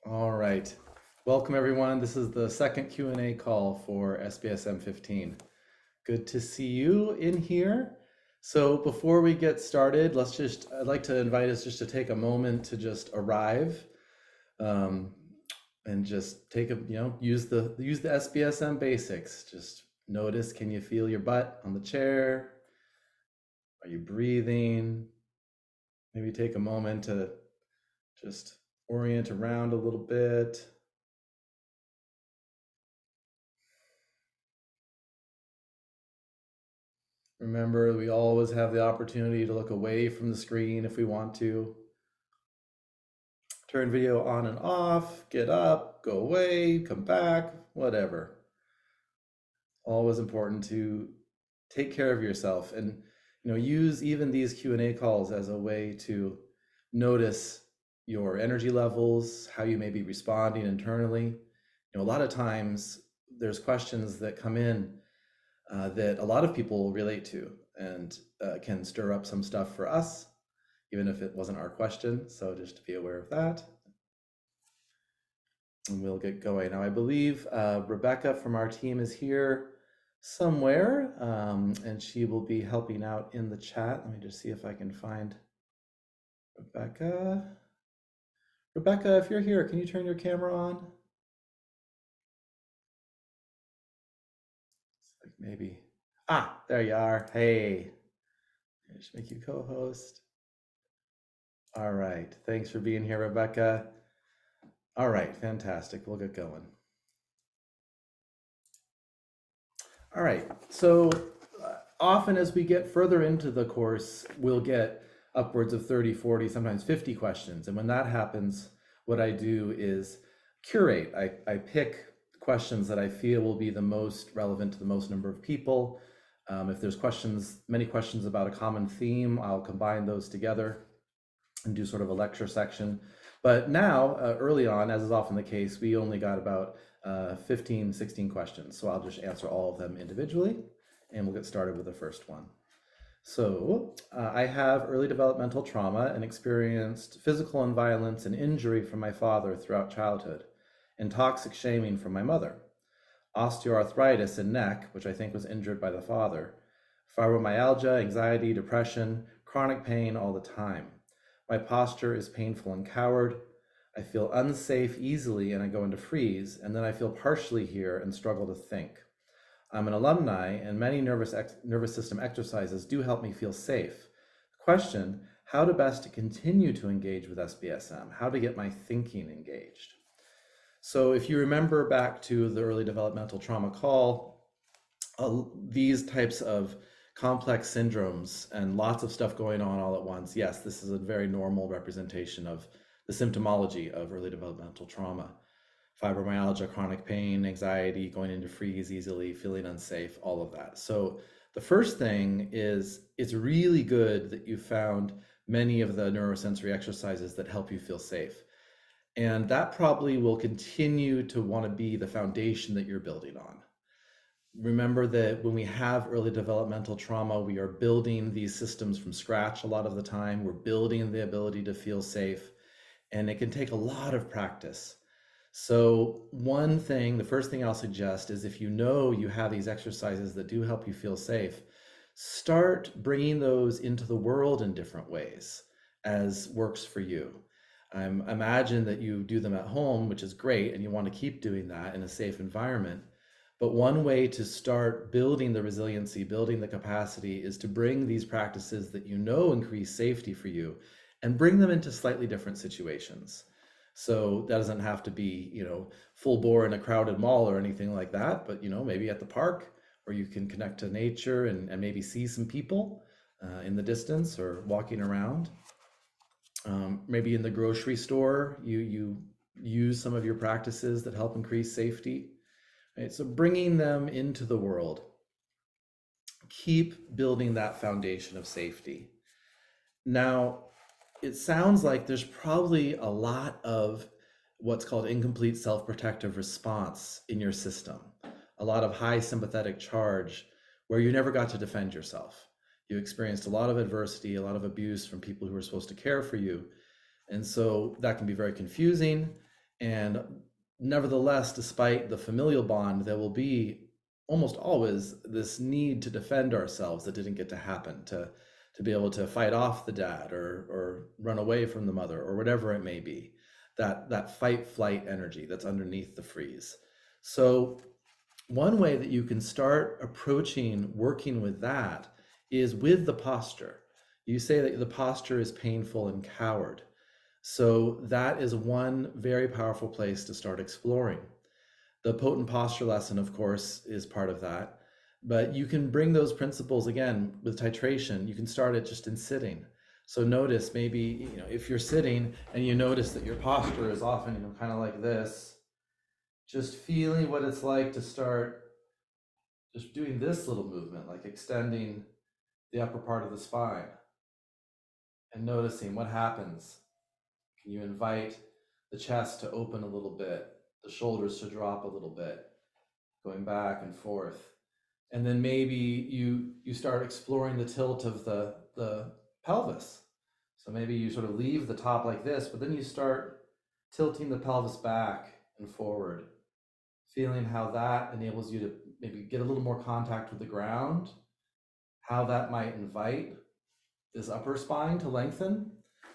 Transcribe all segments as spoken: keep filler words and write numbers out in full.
All right. Welcome, everyone. This is the second Q and A call for S B S M fifteen. Good to see you in here. So before we get started, let's just, I'd like to invite us just to take a moment to just arrive um, and just take a, you know, use the, use the S B S M basics. Just notice, can you feel your butt on the chair? Are you breathing? Maybe take a moment to just orient around a little bit. Remember, we always have the opportunity to look away from the screen if we want to. Turn video on and off, get up, go away, come back, whatever. Always important to take care of yourself and you know use even these Q and A calls as a way to notice your energy levels, how you may be responding internally. You know, a lot of times there's questions that come in uh, that a lot of people relate to and uh, can stir up some stuff for us, even if it wasn't our question. So just to be aware of that. And we'll get going. Now, I believe uh, Rebecca from our team is here somewhere, um, and she will be helping out in the chat. Let me just see if I can find Rebecca. Rebecca, if you're here, can you turn your camera on? Like maybe. Ah, there you are. Hey, I just make you co-host. All right. Thanks for being here, Rebecca. All right, fantastic. We'll get going. All right, so uh, often as we get further into the course, we'll get upwards of thirty, forty, sometimes fifty questions. And when that happens, what I do is curate. I, I pick questions that I feel will be the most relevant to the most number of people. Um, if there's questions, many questions about a common theme, I'll combine those together and do sort of a lecture section. But now, uh, early on, as is often the case, we only got about uh, fifteen, sixteen questions. So I'll just answer all of them individually, and we'll get started with the first one. So uh, I have early developmental trauma and experienced physical and violence and injury from my father throughout childhood, and toxic shaming from my mother, osteoarthritis in neck, which I think was injured by the father, fibromyalgia, anxiety, depression, chronic pain all the time. My posture is painful and coward. I feel unsafe easily and I go into freeze, and then I feel partially here and struggle to think. I'm an alumni, and many nervous, ex- nervous system exercises do help me feel safe. Question, how to best to continue to engage with S B S M? How to get my thinking engaged? So if you remember back to the early developmental trauma call, uh, these types of complex syndromes and lots of stuff going on all at once, yes, this is a very normal representation of the symptomology of early developmental trauma. Fibromyalgia, chronic pain, anxiety, going into freeze easily, feeling unsafe, all of that. So the first thing is it's really good that you found many of the neurosensory exercises that help you feel safe. And that probably will continue to want to be the foundation that you're building on. Remember that when we have early developmental trauma, we are building these systems from scratch a lot of the time. We're building the ability to feel safe, and it can take a lot of practice. So one thing, the first thing I'll suggest is if you know you have these exercises that do help you feel safe, start bringing those into the world in different ways as works for you. Um, imagine that you do them at home, which is great, and you want to keep doing that in a safe environment. But one way to start building the resiliency, building the capacity, is to bring these practices that you know increase safety for you and bring them into slightly different situations. So that doesn't have to be, you know, full bore in a crowded mall or anything like that, but, you know, maybe at the park where you can connect to nature and, and maybe see some people uh, in the distance or walking around. Um, maybe in the grocery store, you, you use some of your practices that help increase safety. Right? So bringing them into the world, keep building that foundation of safety. Now, it sounds like there's probably a lot of what's called incomplete self-protective response in your system, a lot of high sympathetic charge where you never got to defend yourself. You experienced a lot of adversity, a lot of abuse from people who were supposed to care for you. And so that can be very confusing. And nevertheless, despite the familial bond, there will be almost always this need to defend ourselves that didn't get to happen, to to be able to fight off the dad or or run away from the mother or whatever it may be. That that fight flight energy that's underneath the freeze. So one way that you can start approaching working with that is with the posture. You say that the posture is painful and coward. So that is one very powerful place to start exploring. The potent posture lesson, of course, is part of that. But you can bring those principles again with titration. You can start it just in sitting. So notice maybe, you know, if you're sitting and you notice that your posture is often, you know, kind of like this, just feeling what it's like to start just doing this little movement, like extending the upper part of the spine and noticing what happens. Can you invite the chest to open a little bit, the shoulders to drop a little bit, going back and forth? And then maybe you you start exploring the tilt of the, the pelvis. So maybe you sort of leave the top like this, but then you start tilting the pelvis back and forward, feeling how that enables you to maybe get a little more contact with the ground, how that might invite this upper spine to lengthen.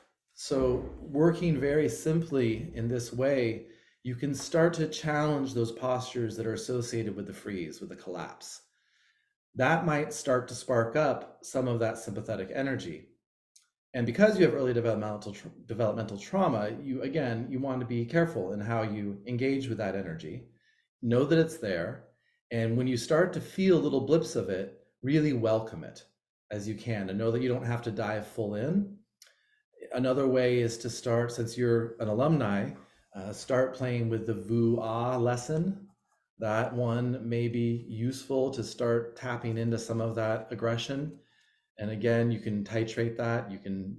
So working very simply in this way, you can start to challenge those postures that are associated with the freeze, with the collapse. That might start to spark up some of that sympathetic energy. And because you have early developmental tra- developmental trauma, you again, you want to be careful in how you engage with that energy. Know that it's there. And when you start to feel little blips of it, really welcome it as you can, and know that you don't have to dive full in. Another way is to start, since you're an alumni, uh, start playing with the Vu-Ah lesson. That one may be useful to start tapping into some of that aggression. And again, you can titrate that. You can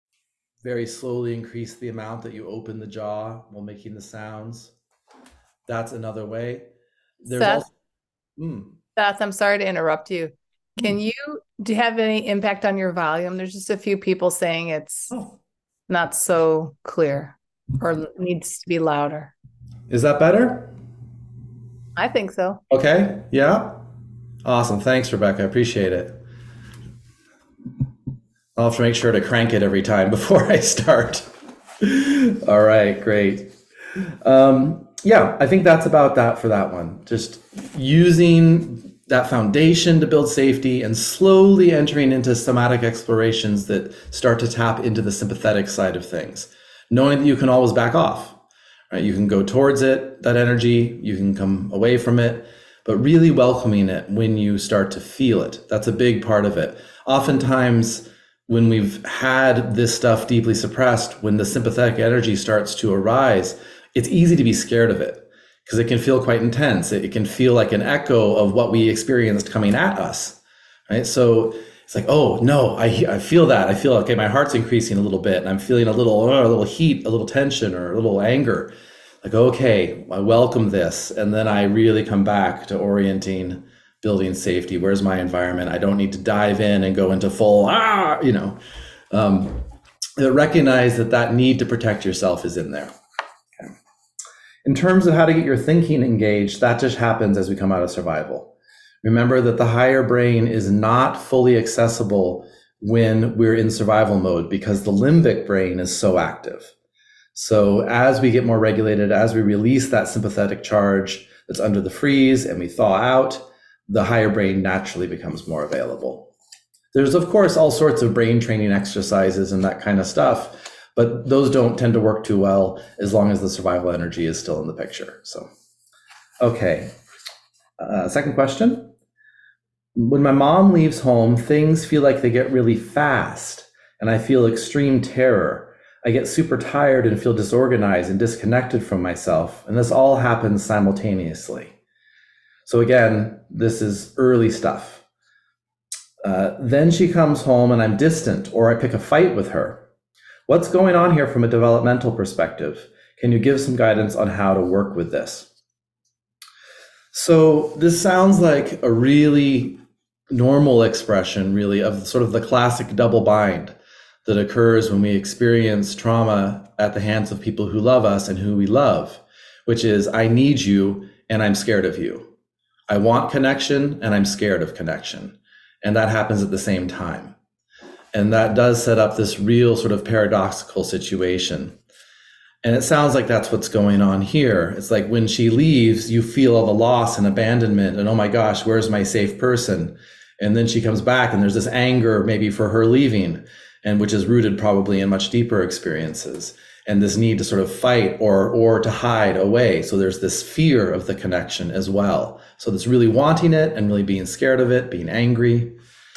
very slowly increase the amount that you open the jaw while making the sounds. That's another way. There's Seth, also, mm, Seth, I'm sorry to interrupt you. Can mm, you do you have any impact on your volume? There's just a few people saying it's oh, not so clear or needs to be louder. is that better? I think so. Okay, yeah. Awesome. Thanks, Rebecca. I appreciate it. I'll have to make sure to crank it every time before I start. All right, great. Um, yeah, I think that's about that for that one. Just using that foundation to build safety and slowly entering into somatic explorations that start to tap into the sympathetic side of things, knowing that you can always back off, right? You can go towards it, that energy, you can come away from it, but really welcoming it when you start to feel it. That's a big part of it. Oftentimes, when we've had this stuff deeply suppressed, when the sympathetic energy starts to arise, it's easy to be scared of it because it can feel quite intense. It, it can feel like an echo of what we experienced coming at us, right? So it's like, oh no, I I feel that. I feel okay. My heart's increasing a little bit, and I'm feeling a little, oh, a little heat, a little tension, or a little anger. Like, okay, I welcome this, and then I really come back to orienting, building safety. Where's my environment? I don't need to dive in and go into full ah, you know. Um, recognize that that need to protect yourself is in there. Okay. In terms of how to get your thinking engaged, that just happens as we come out of survival. Remember that the higher brain is not fully accessible when we're in survival mode because the limbic brain is so active. So as we get more regulated, as we release that sympathetic charge that's under the freeze and we thaw out, the higher brain naturally becomes more available. There's, of course, all sorts of brain training exercises and that kind of stuff, but those don't tend to work too well as long as the survival energy is still in the picture. So, okay. Uh, second question. When my mom leaves home, things feel like they get really fast, and I feel extreme terror. I get super tired and feel disorganized and disconnected from myself, and this all happens simultaneously. So again, this is early stuff. Uh, then she comes home and I'm distant, or I pick a fight with her. What's going on here from a developmental perspective? Can you give some guidance on how to work with this? So this sounds like a really normal expression, really, of sort of the classic double bind. that occurs when we experience trauma at the hands of people who love us and who we love, which is, I need you and I'm scared of you. I want connection and I'm scared of connection. And that happens at the same time. And that does set up this real sort of paradoxical situation. And it sounds like that's what's going on here. It's like when she leaves, you feel all the loss and abandonment and, oh my gosh, where's my safe person? And then she comes back and there's this anger maybe for her leaving, and which is rooted probably in much deeper experiences, and this need to sort of fight or or to hide away. So there's this fear of the connection as well. So this really wanting it and really being scared of it, being angry.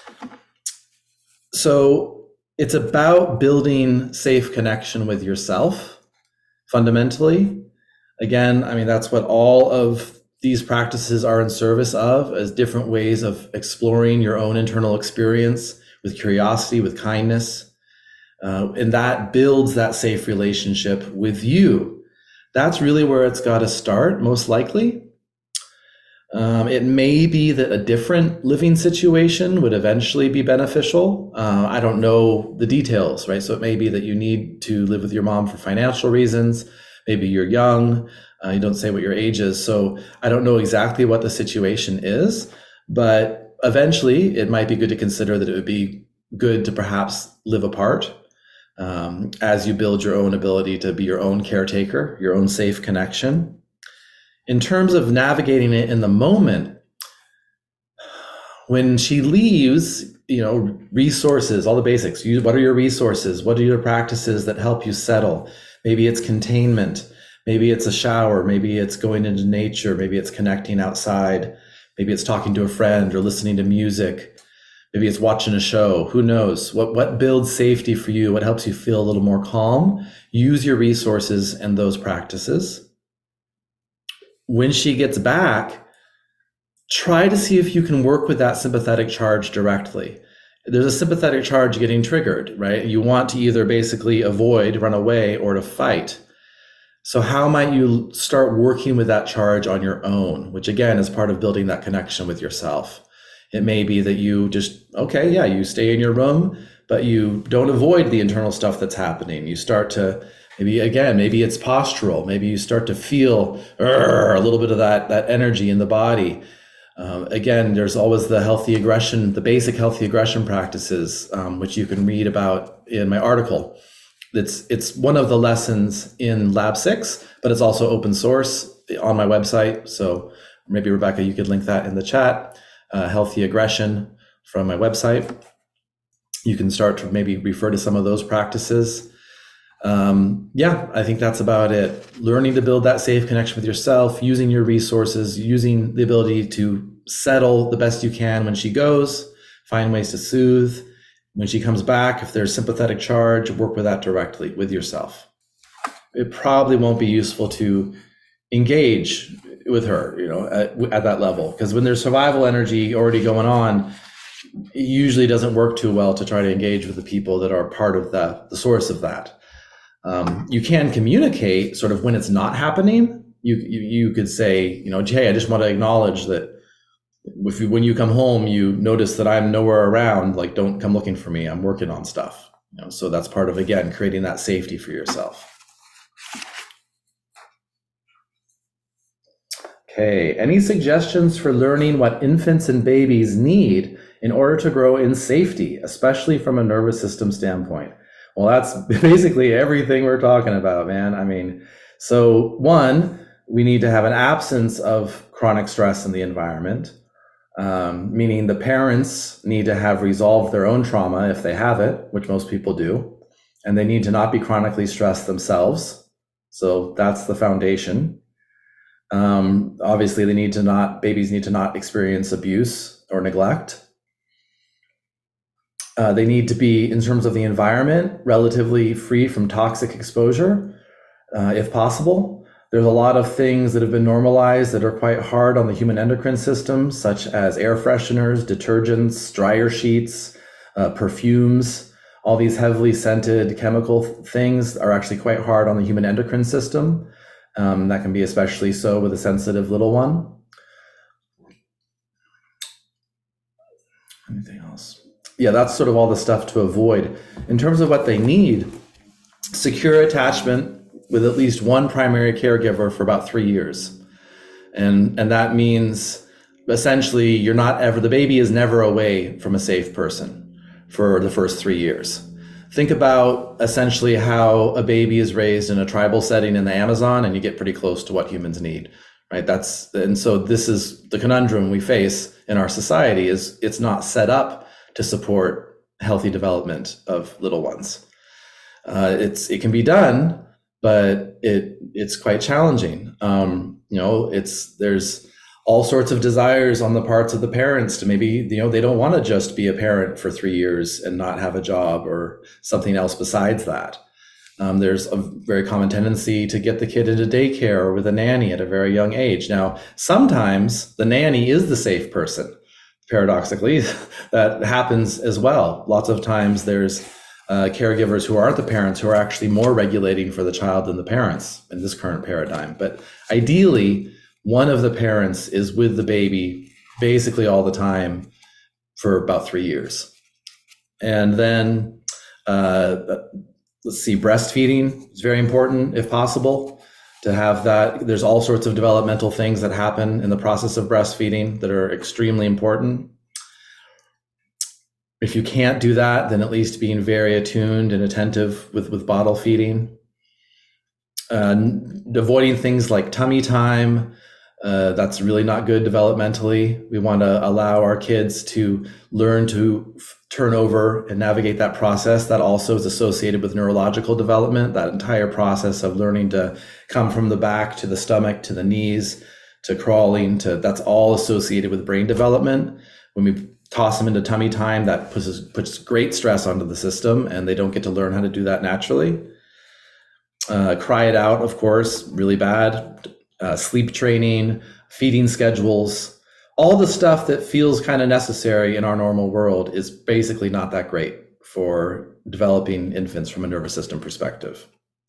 So it's about building safe connection with yourself, fundamentally. Again, I mean, that's what all of these practices are in service of, as different ways of exploring your own internal experience with curiosity, with kindness. Uh, and that builds that safe relationship with you. That's really where it's got to start, most likely. Um, it may be that a different living situation would eventually be beneficial. Uh, I don't know the details, right? So it may be that you need to live with your mom for financial reasons. Maybe you're young. Uh, you don't say what your age is. So I don't know exactly what the situation is, but eventually it might be good to consider that it would be good to perhaps live apart. Um, as you build your own ability to be your own caretaker, your own safe connection. In terms of navigating it in the moment, when she leaves, you know, resources, all the basics. You, what are your resources? What are your practices that help you settle? Maybe it's containment. Maybe it's a shower. Maybe it's going into nature. Maybe it's connecting outside. Maybe it's talking to a friend or listening to music. Maybe it's watching a show. Who knows? What what builds safety for you? What helps you feel a little more calm? Use your resources and those practices. When she gets back, try to see if you can work with that sympathetic charge directly. There's a sympathetic charge getting triggered, right? You want to either basically avoid, run away, or to fight. So how might you start working with that charge on your own, which again is part of building that connection with yourself. It may be that you just, okay, yeah, you stay in your room, but you don't avoid the internal stuff that's happening. You start to, maybe again, maybe it's postural. Maybe you start to feel a little bit of that, that energy in the body. Um, again, there's always the healthy aggression, the basic healthy aggression practices, um, which you can read about in my article. It's, it's one of the lessons in Lab six, but it's also open source on my website. So maybe Rebecca, you could link that in the chat. Uh, healthy aggression from my website. You can start to maybe refer to some of those practices. Um, yeah, I think that's about it. Learning to build that safe connection with yourself, using your resources, using the ability to settle the best you can when she goes, find ways to soothe. When she comes back, if there's sympathetic charge, work with that directly with yourself. It probably won't be useful to engage with her, you know, at, at that level, because when there's survival energy already going on, it usually doesn't work too well to try to engage with the people that are part of the, the source of that. Um, you can communicate sort of when it's not happening. You, you you could say, you know, hey, I just want to acknowledge that if you, when you come home, you notice that I'm nowhere around, like, don't come looking for me. I'm working on stuff. You know, so that's part of, again, creating that safety for yourself. Okay, any suggestions for learning what infants and babies need in order to grow in safety, especially from a nervous system standpoint? Well, that's basically everything we're talking about, man. I mean, so one, we need to have an absence of chronic stress in the environment, um, meaning the parents need to have resolved their own trauma if they have it, which most people do, and they need to not be chronically stressed themselves. So that's the foundation. Um, obviously, they need to not, babies need to not experience abuse or neglect. Uh, they need to be, in terms of the environment, relatively free from toxic exposure, uh, if possible. There's a lot of things that have been normalized that are quite hard on the human endocrine system, such as air fresheners, detergents, dryer sheets, uh, perfumes. All these heavily scented chemical things are actually quite hard on the human endocrine system. Um, that can be especially so with a sensitive little one. Anything else? yeah, that's sort of all the stuff to avoid. In terms of what they need, secure attachment with at least one primary caregiver for about three years. And, and that means essentially you're not ever, the baby is never away from a safe person for the first three years. Think about essentially how a baby is raised in a tribal setting in the Amazon, and you get pretty close to what humans need, right? That's, and so this is the conundrum we face in our society, is it's not set up to support healthy development of little ones. Uh, it's, it can be done, but it, it's quite challenging. Um, you know, it's, there's all sorts of desires on the parts of the parents to maybe, you know, they don't want to just be a parent for three years and not have a job or something else besides that. Um, there's a very common tendency to get the kid into daycare or with a nanny at a very young age. Now, sometimes the nanny is the safe person, paradoxically. That happens as well. Lots of times there's uh, caregivers who aren't the parents who are actually more regulating for the child than the parents in this current paradigm. But ideally, one of the parents is with the baby basically all the time for about three years. And then, uh, let's see, breastfeeding is very important if possible to have that. There's all sorts of developmental things that happen in the process of breastfeeding that are extremely important. If you can't do that, then at least being very attuned and attentive with, with bottle feeding. Uh, avoiding things like tummy time. Uh, that's really not good developmentally. We want to allow our kids to learn to f- turn over and navigate that process. That also is associated with neurological development, that entire process of learning to come from the back to the stomach, to the knees, to crawling, to that's all associated with brain development. When we toss them into tummy time, that puts, puts great stress onto the system, and they don't get to learn how to do that naturally. Uh, cry it out, of course, really bad. Uh, sleep training, feeding schedules, all the stuff that feels kind of necessary in our normal world is basically not that great for developing infants from a nervous system perspective.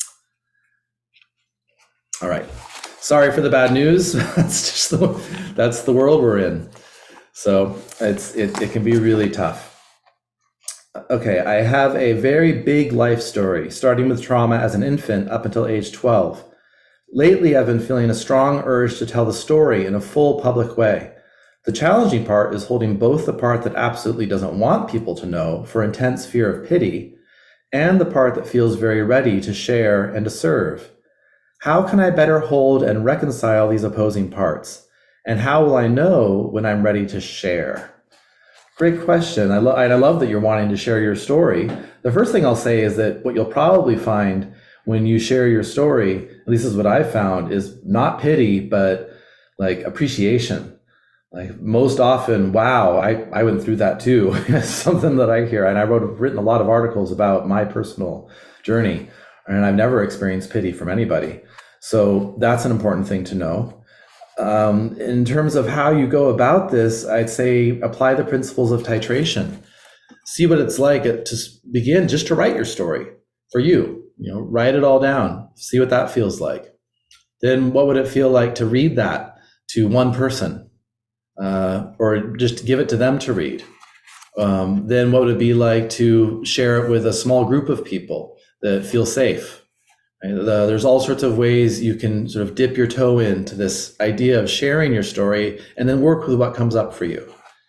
All right, sorry for the bad news. That's just the, that's the world we're in. So it's it, it can be really tough. Okay, I have a very big life story, starting with trauma as an infant up until age twelve. Lately, I've been feeling a strong urge to tell the story in a full public way. The challenging part is holding both the part that absolutely doesn't want people to know for intense fear of pity, and the part that feels very ready to share and to serve. How can I better hold and reconcile these opposing parts? And how will I know when I'm ready to share? Great question. I, lo- and I love that you're wanting to share your story. The first thing I'll say is that what you'll probably find when you share your story, at least is what I found, is not pity, but like appreciation. Like most often, wow, I, I went through that too. Something that I hear, and I wrote written a lot of articles about my personal journey, and I've never experienced pity from anybody. So that's an important thing to know. Um, in terms of how you go about this, I'd say apply the principles of titration. See what it's like to begin just to write your story for you. You know, write it all down, see what that feels like. Then what would it feel like to read that to one person, uh, or just give it to them to read? Um, then what would it be like to share it with a small group of people that feel safe? Right? The, there's all sorts of ways you can sort of dip your toe into this idea of sharing your story and then work with what comes up for you.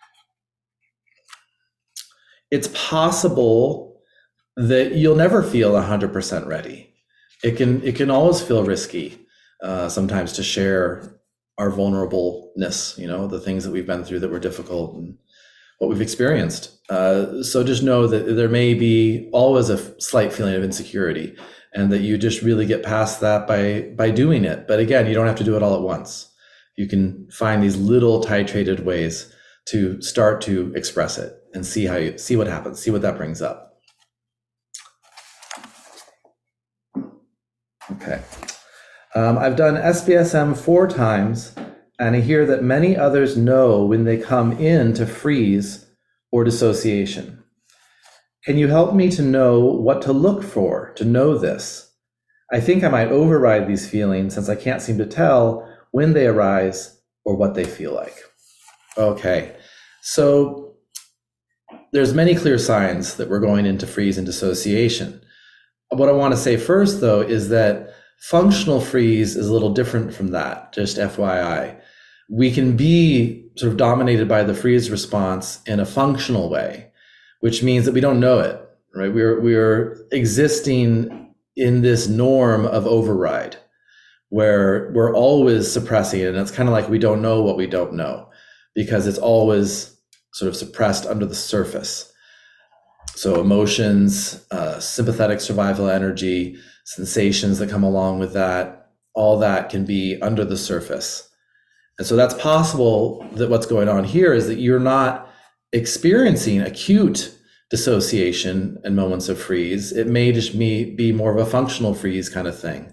It's possible that you'll never feel one hundred percent ready. It can it can always feel risky uh, sometimes to share our vulnerableness, you know, the things that we've been through that were difficult and what we've experienced. Uh, so just know that there may be always a slight feeling of insecurity, and that you just really get past that by by doing it. But again, you don't have to do it all at once. You can find these little titrated ways to start to express it and see how you see what happens, see what that brings up. Okay. Um, I've done S B S M four times, and I hear that many others know when they come in to freeze or dissociation. Can you help me to know what to look for to know this? I think I might override these feelings since I can't seem to tell when they arise or what they feel like. Okay. So there's many clear signs that we're going into freeze and dissociation. What I want to say first, though, is that functional freeze is a little different from that, just F Y I. We can be sort of dominated by the freeze response in a functional way, which means that we don't know it, right? We're, we're existing in this norm of override where we're always suppressing it. And it's kind of like we don't know what we don't know because it's always sort of suppressed under the surface. So emotions, uh, sympathetic survival energy, sensations that come along with that, all that can be under the surface. And so that's possible that what's going on here is that you're not experiencing acute dissociation and moments of freeze. It may just be more of a functional freeze kind of thing.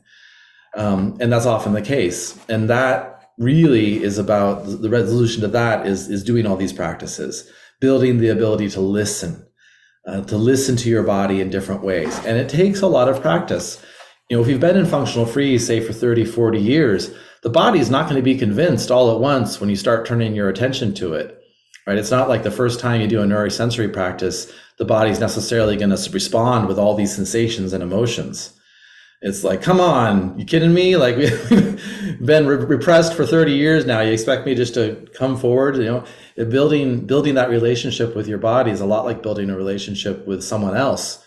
Um, and that's often the case. And that really is about the resolution to that is, is doing all these practices, building the ability to listen, uh, to listen to your body in different ways. And it takes a lot of practice. You know, if you've been in functional freeze, say for thirty, forty years, the body is not going to be convinced all at once when you start turning your attention to it, right? It's not like the first time you do a neurosensory practice, the body's necessarily going to respond with all these sensations and emotions. It's like, come on, you kidding me? Like we've been re- repressed for thirty years now. You expect me just to come forward? You know, building building that relationship with your body is a lot like building a relationship with someone else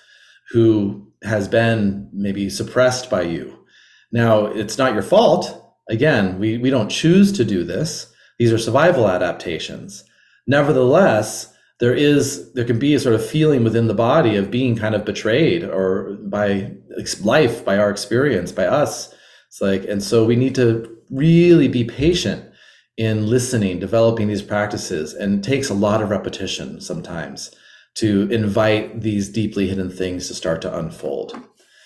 who has been maybe suppressed by you. Now, it's not your fault. Again, we, we don't choose to do this. These are survival adaptations. Nevertheless, there is there can be a sort of feeling within the body of being kind of betrayed or by life, by our experience, by us. It's like, and so we need to really be patient in listening, developing these practices, and it takes a lot of repetition sometimes to invite these deeply hidden things to start to unfold.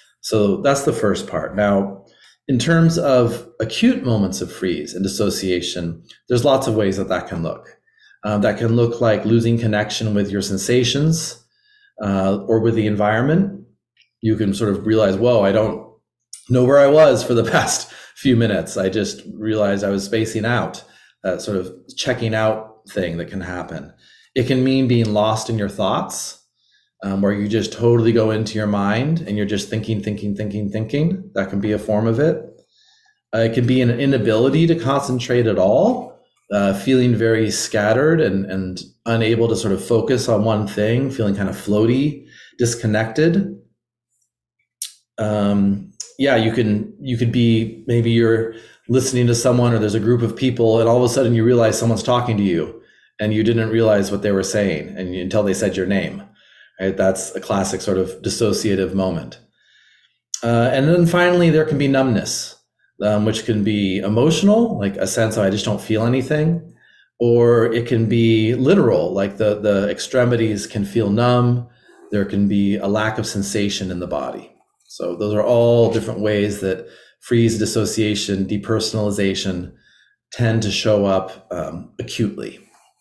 So that's the first part. Now, in terms of acute moments of freeze and dissociation, there's lots of ways that that can look. Um, that can look like losing connection with your sensations uh, or with the environment. You can sort of realize, whoa, I don't know where I was for the past few minutes. I just realized I was spacing out, that sort of checking out thing that can happen. It can mean being lost in your thoughts, um, where you just totally go into your mind and you're just thinking, thinking, thinking, thinking. That can be a form of it. Uh, it can be an inability to concentrate at all, uh, feeling very scattered and, and unable to sort of focus on one thing, feeling kind of floaty, disconnected. Um, yeah, you can, you could be, maybe you're listening to someone or there's a group of people and all of a sudden you realize someone's talking to you and you didn't realize what they were saying and you, until they said your name, right? That's a classic sort of dissociative moment. Uh, and then finally, there can be numbness, um, which can be emotional, like a sense of I just don't feel anything, or it can be literal, like the, the extremities can feel numb. There can be a lack of sensation in the body. So those are all different ways that freeze, dissociation, depersonalization tend to show up um, acutely.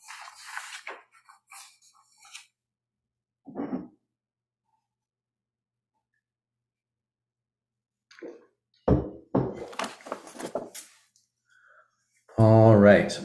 All right.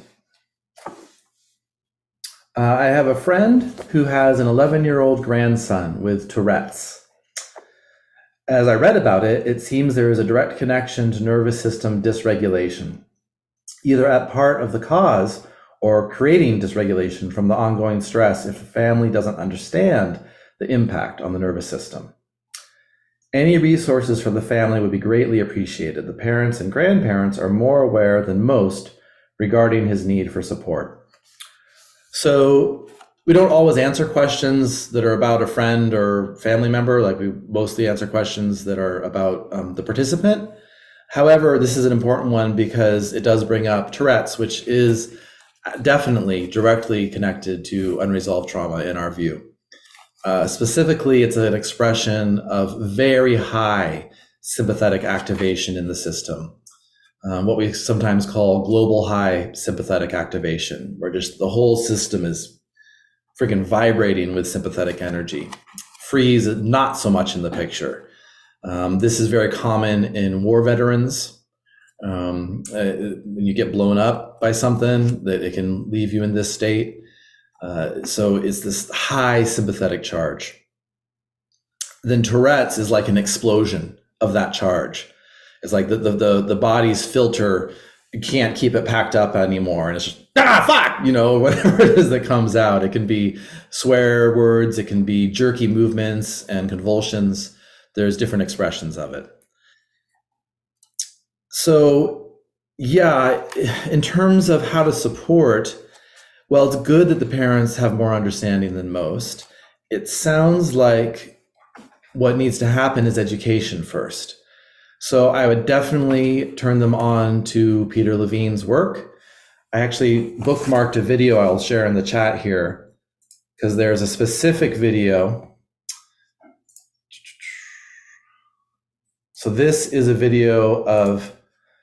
Uh, I have a friend who has an eleven-year-old grandson with Tourette's. As I read about it, it seems there is a direct connection to nervous system dysregulation, either at part of the cause or creating dysregulation from the ongoing stress if the family doesn't understand the impact on the nervous system. Any resources for the family would be greatly appreciated. The parents and grandparents are more aware than most regarding his need for support. So we don't always answer questions that are about a friend or family member, like we mostly answer questions that are about um, the participant. However, this is an important one because it does bring up Tourette's, which is definitely directly connected to unresolved trauma in our view. Uh, specifically, it's an expression of very high sympathetic activation in the system. Um, what we sometimes call global high sympathetic activation, where just the whole system is freaking vibrating with sympathetic energy. Freeze, not so much in the picture. Um, this is very common in war veterans. Um, uh, when you get blown up by something, that it can leave you in this state. Uh, so it's this high sympathetic charge. Then Tourette's is like an explosion of that charge. It's like the the the, the body's filter can't keep it packed up anymore, and it's just ah fuck, you know, whatever it is that comes out. It can be swear words, it can be jerky movements and convulsions. There's different expressions of it. So yeah, in terms of how to support, well, it's good that the parents have more understanding than most. It sounds like what needs to happen is education first. So I would definitely turn them on to Peter Levine's work. I actually bookmarked a video I'll share in the chat here because there's a specific video. So this is a video of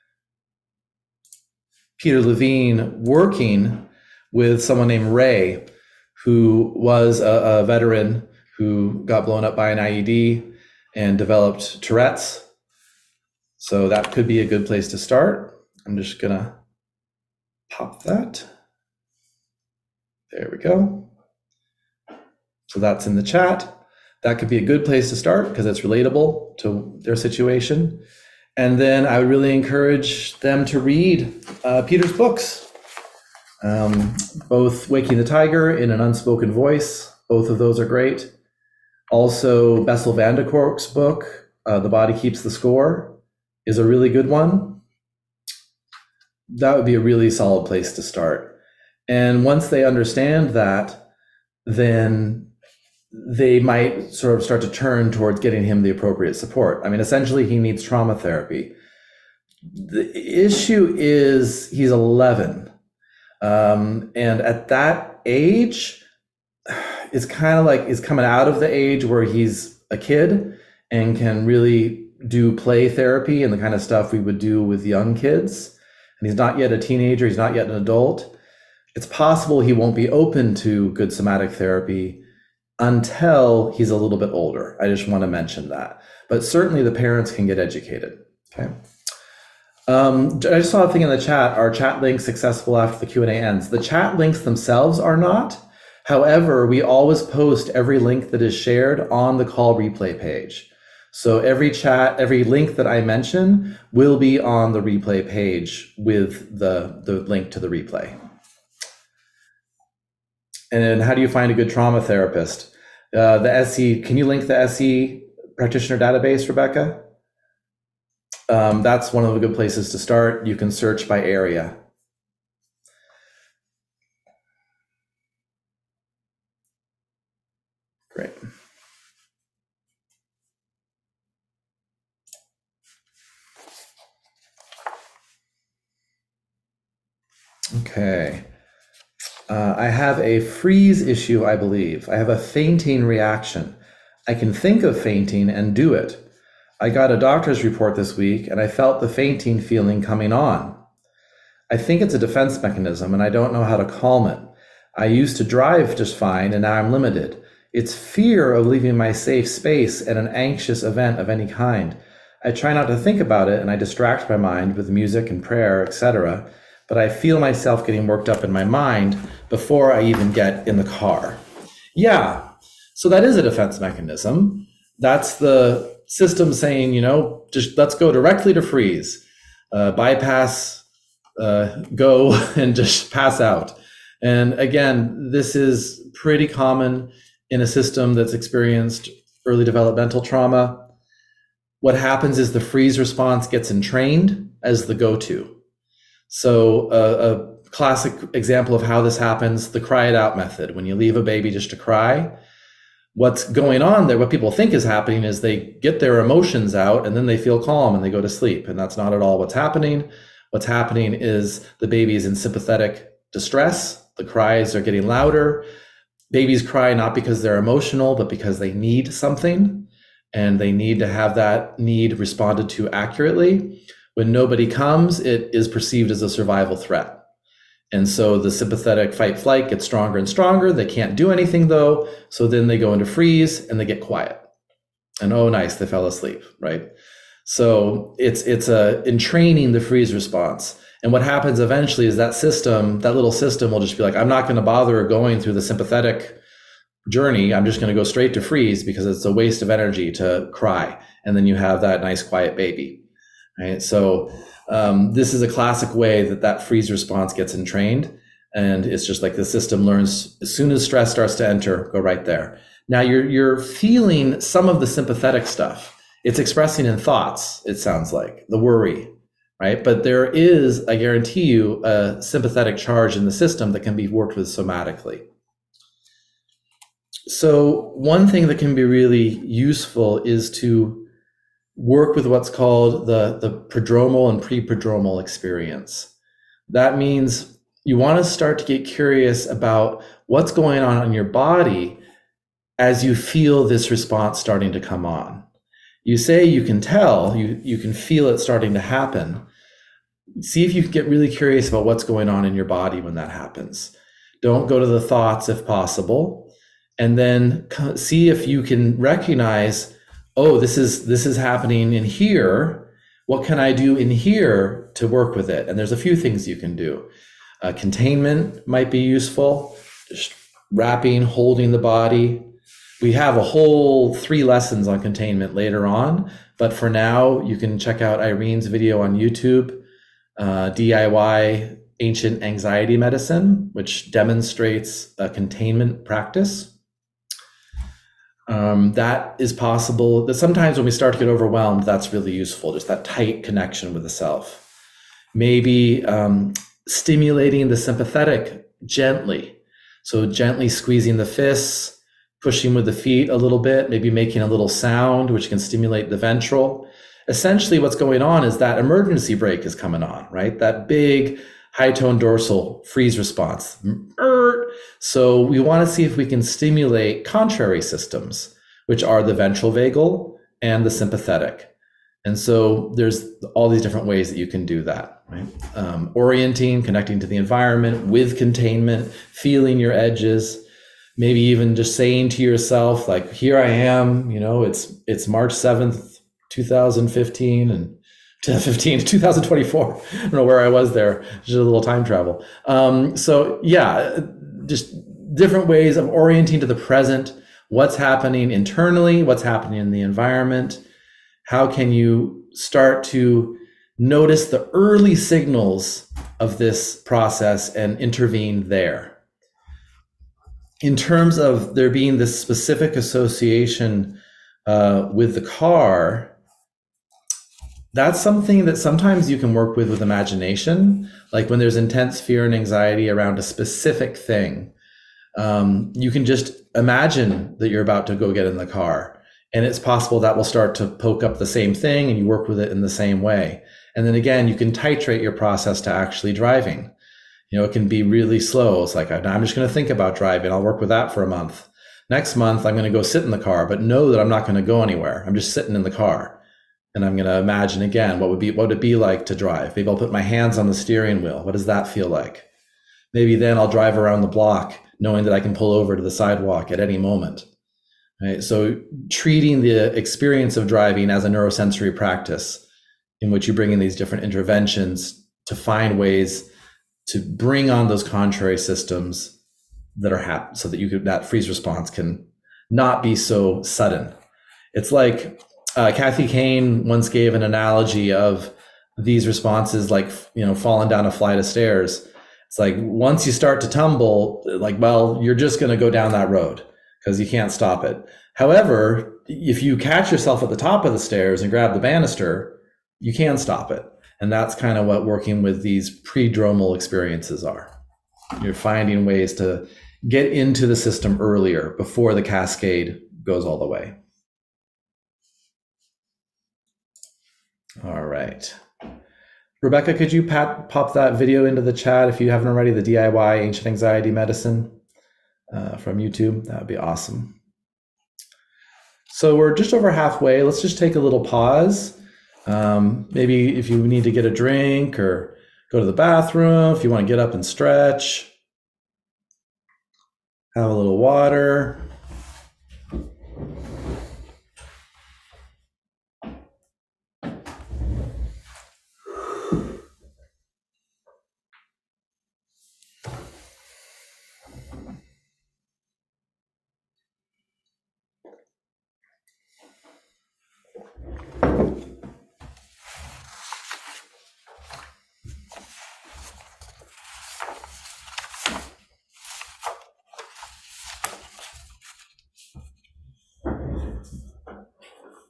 Peter Levine working with someone named Ray, who was a, a veteran who got blown up by an I E D and developed Tourette's. So that could be a good place to start. I'm just gonna pop that. There we go. So that's in the chat. That could be a good place to start because it's relatable to their situation. And then I would really encourage them to read uh, Peter's books, um, both Waking the Tiger in an Unspoken Voice. Both of those are great. Also, Bessel van der Kolk's book, uh, The Body Keeps the Score, is a really good one. That would be a really solid place to start. And once they understand that, then they might sort of start to turn towards getting him the appropriate support. I mean, essentially, he needs trauma therapy. The issue is he's eleven. Um, and at that age, it's kind of like he's coming out of the age where he's a kid and can really do play therapy and the kind of stuff we would do with young kids. And he's not yet a teenager, he's not yet an adult. It's possible he won't be open to good somatic therapy until he's a little bit older. I just want to mention that. But certainly the parents can get educated, okay? Um, I just saw a thing in the chat, are chat links accessible after the Q and A ends? The chat links themselves are not. However, we always post every link that is shared on the call replay page. So every chat, every link that I mention will be on the replay page with the, the link to the replay. And then how do you find a good trauma therapist? Uh, the S E, can you link the S E practitioner database, Rebecca? Um, that's one of the good places to start. You can search by area. Great. Okay. Uh, I have a freeze issue, I believe. I have a fainting reaction. I can think of fainting and do it. I got a doctor's report this week and I felt the fainting feeling coming on. I think it's a defense mechanism and I don't know how to calm it. I used to drive just fine and now I'm limited. It's fear of leaving my safe space at an anxious event of any kind. I try not to think about it and I distract my mind with music and prayer, et cetera, but I feel myself getting worked up in my mind before I even get in the car. Yeah, so that is a defense mechanism. That's the system saying, you know, just let's go directly to freeze, uh, bypass, uh, go and just pass out. And again, this is pretty common in a system that's experienced early developmental trauma. What happens is the freeze response gets entrained as the go-to. So uh, a classic example of how this happens, the cry it out method. When you leave a baby just to cry, what's going on there, what people think is happening is they get their emotions out and then they feel calm and they go to sleep. And that's not at all what's happening. What's happening is the baby is in sympathetic distress. The cries are getting louder. Babies cry not because they're emotional, but because they need something and they need to have that need responded to accurately. When nobody comes, it is perceived as a survival threat. And so the sympathetic fight flight gets stronger and stronger. They can't do anything though. So then they go into freeze and they get quiet. And oh, nice, they fell asleep, right? So it's it's a entraining the freeze response. And what happens eventually is that system, that little system will just be like, I'm not going to bother going through the sympathetic journey. I'm just going to go straight to freeze because it's a waste of energy to cry. And then you have that nice quiet baby, right? So um, this is a classic way that that freeze response gets entrained. And it's just like the system learns, as soon as stress starts to enter, go right there. Now you're, you're feeling some of the sympathetic stuff. It's expressing in thoughts, it sounds like, the worry, right? But there is, I guarantee you, a sympathetic charge in the system that can be worked with somatically. So one thing that can be really useful is to work with what's called the, the prodromal and pre-prodromal experience. That means you want to start to get curious about what's going on in your body as you feel this response starting to come on. You say you can tell, you, you can feel it starting to happen. See if you can get really curious about what's going on in your body when that happens. Don't go to the thoughts if possible. And then see if you can recognize, oh, this is, this is happening in here. What can I do in here to work with it? And there's a few things you can do. Uh, containment might be useful, just wrapping, holding the body. We have a whole three lessons on containment later on, but for now, you can check out Irene's video on YouTube, uh, D I Y Ancient Anxiety Medicine, which demonstrates a containment practice. Um, that is possible. That sometimes when we start to get overwhelmed, that's really useful, just that tight connection with the self. Maybe um, stimulating the sympathetic gently. So gently squeezing the fists, pushing with the feet a little bit, maybe making a little sound, which can stimulate the ventral. Essentially what's going on is that emergency brake is coming on, right? That big high tone dorsal freeze response. So we want to see if we can stimulate contrary systems, which are the ventral vagal and the sympathetic. And so there's all these different ways that you can do that, right? Um, orienting, connecting to the environment with containment, feeling your edges, maybe even just saying to yourself, like, here I am, you know, it's it's March seventh, two thousand fifteen, and twenty fifteen, two thousand twenty-four. I don't know where I was there, just a little time travel. Um, so yeah, just different ways of orienting to the present, what's happening internally, what's happening in the environment. How can you start to notice the early signals of this process and intervene there? In terms of there being this specific association uh, with the car, that's something that sometimes you can work with with imagination. Like when there's intense fear and anxiety around a specific thing, um, you can just imagine that you're about to go get in the car. And it's possible that will start to poke up the same thing and you work with it in the same way. And then again, you can titrate your process to actually driving. You know, it can be really slow. It's like, I'm just going to think about driving. I'll work with that for a month. Next month, I'm going to go sit in the car, but know that I'm not going to go anywhere. I'm just sitting in the car. And I'm going to imagine again, what would be, what would it be like to drive? Maybe I'll put my hands on the steering wheel. What does that feel like? Maybe then I'll drive around the block knowing that I can pull over to the sidewalk at any moment. Right? So treating the experience of driving as a neurosensory practice in which you bring in these different interventions to find ways to bring on those contrary systems that are happening so that you could, that freeze response can not be so sudden. It's like uh, Kathy Kane once gave an analogy of these responses, like, you know, falling down a flight of stairs. It's like, once you start to tumble, like, well, you're just going to go down that road because you can't stop it. However, if you catch yourself at the top of the stairs and grab the banister, you can stop it. And that's kind of what working with these pre-dromal experiences are. You're finding ways to get into the system earlier before the cascade goes all the way. All right. Rebecca, could you pat, pop that video into the chat if you haven't already, the D I Y Ancient Anxiety Medicine uh, from YouTube? That would be awesome. So we're just over halfway. Let's just take a little pause. Um, maybe if you need to get a drink or go to the bathroom, if you want to get up and stretch, have a little water.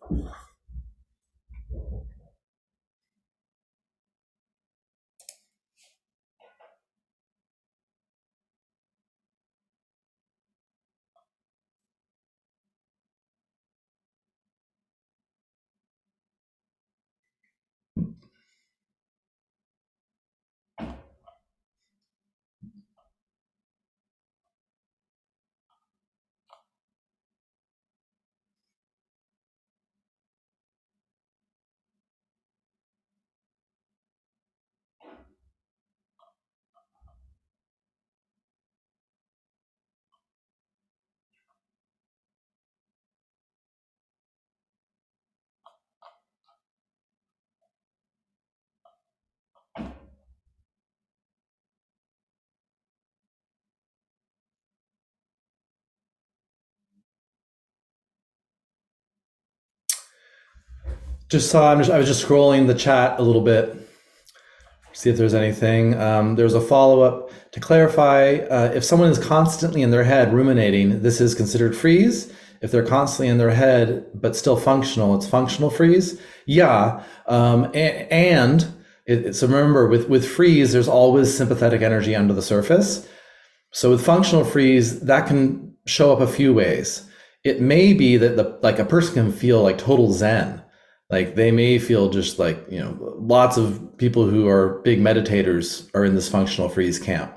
Just saw, I'm just, I was just scrolling the chat a little bit, see if there's anything. Um, there's a follow-up to clarify, uh, if someone is constantly in their head ruminating, this is considered freeze. If they're constantly in their head but still functional, it's functional freeze. Yeah, um, and, and it, so remember, with, with freeze, there's always sympathetic energy under the surface. So with functional freeze, that can show up a few ways. It may be that the like a person can feel like total zen. Like they may feel just like, you know, lots of people who are big meditators are in this functional freeze camp.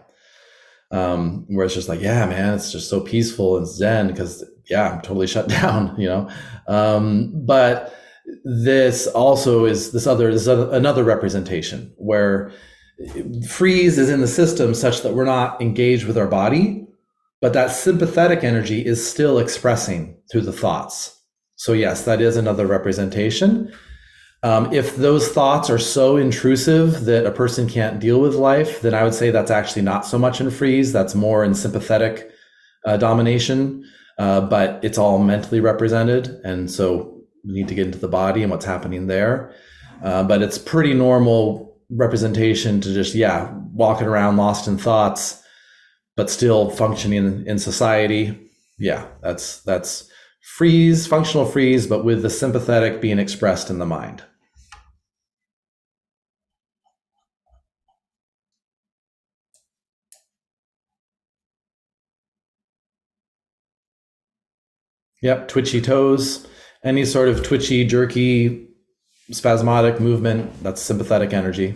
Um, where it's just like, yeah, man, it's just so peaceful and zen because, yeah, I'm totally shut down, you know. Um, but this also is this other, this other, another representation where freeze is in the system such that we're not engaged with our body, but that sympathetic energy is still expressing through the thoughts. So yes, that is another representation. Um, if those thoughts are so intrusive that a person can't deal with life, then I would say that's actually not so much in freeze. That's more in sympathetic uh, domination, uh, but it's all mentally represented. And so we need to get into the body and what's happening there. Uh, but it's pretty normal representation to just, yeah, walking around lost in thoughts, but still functioning in society. Yeah, that's that's freeze, functional freeze, but with the sympathetic being expressed in the mind. Yep, twitchy toes, any sort of twitchy, jerky, spasmodic movement, that's sympathetic energy.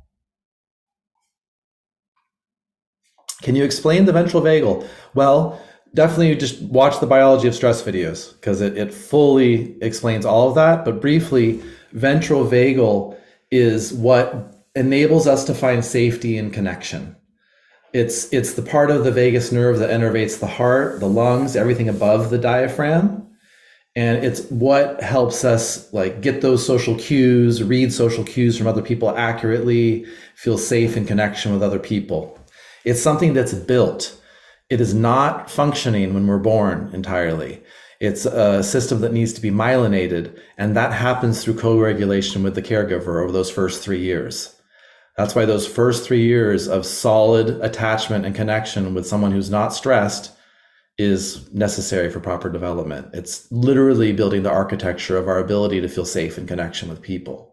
Can you explain the ventral vagal? Well, definitely just watch the biology of stress videos because it, it fully explains all of that. But briefly, ventral vagal is what enables us to find safety and connection. It's, it's the part of the vagus nerve that innervates the heart, the lungs, everything above the diaphragm. And it's what helps us like get those social cues, read social cues from other people accurately, feel safe in connection with other people. It's something that's built. It is not functioning when we're born entirely. It's a system that needs to be myelinated, and that happens through co-regulation with the caregiver over those first three years. That's why those first three years of solid attachment and connection with someone who's not stressed is necessary for proper development. It's literally building the architecture of our ability to feel safe in connection with people.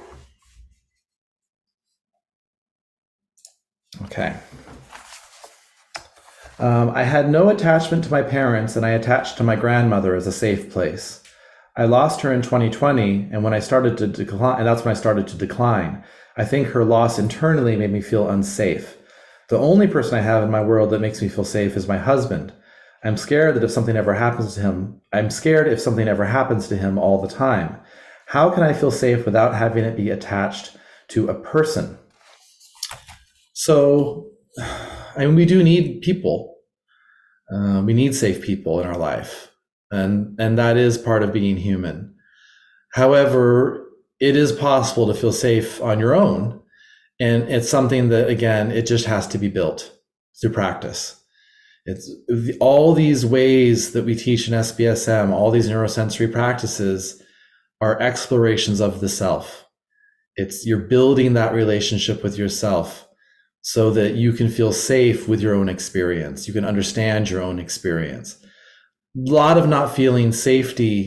Okay. Um, I had no attachment to my parents, and I attached to my grandmother as a safe place. I lost her in twenty twenty, and when I started to decline, and that's when I started to decline. I think her loss internally made me feel unsafe. The only person I have in my world that makes me feel safe is my husband. I'm scared that if something ever happens to him, I'm scared if something ever happens to him all the time. How can I feel safe without having it be attached to a person? So, I mean, we do need people. Uh, we need safe people in our life. And, and that is part of being human. However, it is possible to feel safe on your own. And it's something that, again, it just has to be built through practice. It's all these ways that we teach in S B S M, all these neurosensory practices are explorations of the self. It's you're building that relationship with yourself so that you can feel safe with your own experience. You can understand your own experience. A lot of not feeling safety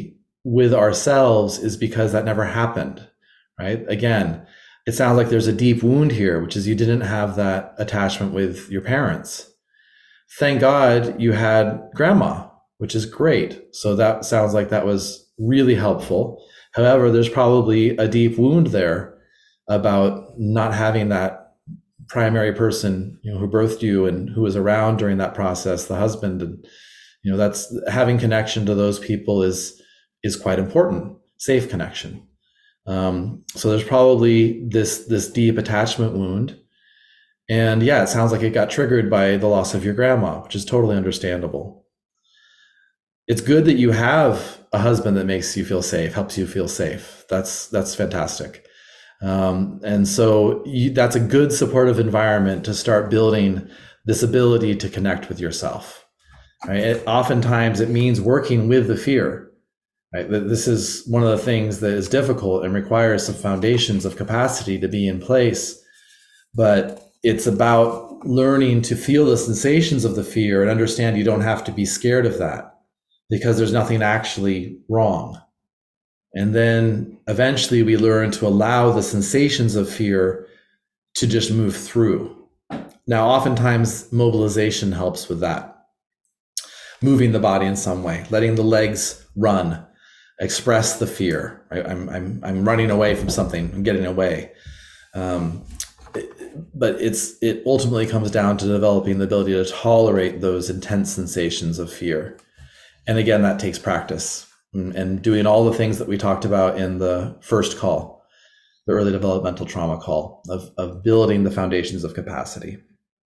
with ourselves is because that never happened, right? Again, it sounds like there's a deep wound here, which is you didn't have that attachment with your parents. Thank God you had grandma, which is great. So that sounds like that was really helpful. However, there's probably a deep wound there about not having that primary person, you know, who birthed you and who was around during that process, the husband. And, you know, that's having connection to those people is, is quite important, safe connection. Um, so there's probably this, this deep attachment wound. And yeah, it sounds like it got triggered by the loss of your grandma, which is totally understandable. It's good that you have a husband that makes you feel safe, helps you feel safe. That's, that's fantastic. Um, and so you, that's a good supportive environment to start building this ability to connect with yourself. Right? It, oftentimes it means working with the fear. Right? This is one of the things that is difficult and requires some foundations of capacity to be in place. But it's about learning to feel the sensations of the fear and understand you don't have to be scared of that because there's nothing actually wrong. And then eventually we learn to allow the sensations of fear to just move through. Now, oftentimes mobilization helps with that. Moving the body in some way, letting the legs run, express the fear. Right? I'm, I'm, I'm running away from something, I'm getting away. Um, but it's, it ultimately comes down to developing the ability to tolerate those intense sensations of fear. And again, that takes practice and doing all the things that we talked about in the first call, the early developmental trauma call, of, of building the foundations of capacity.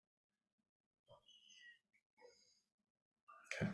Okay.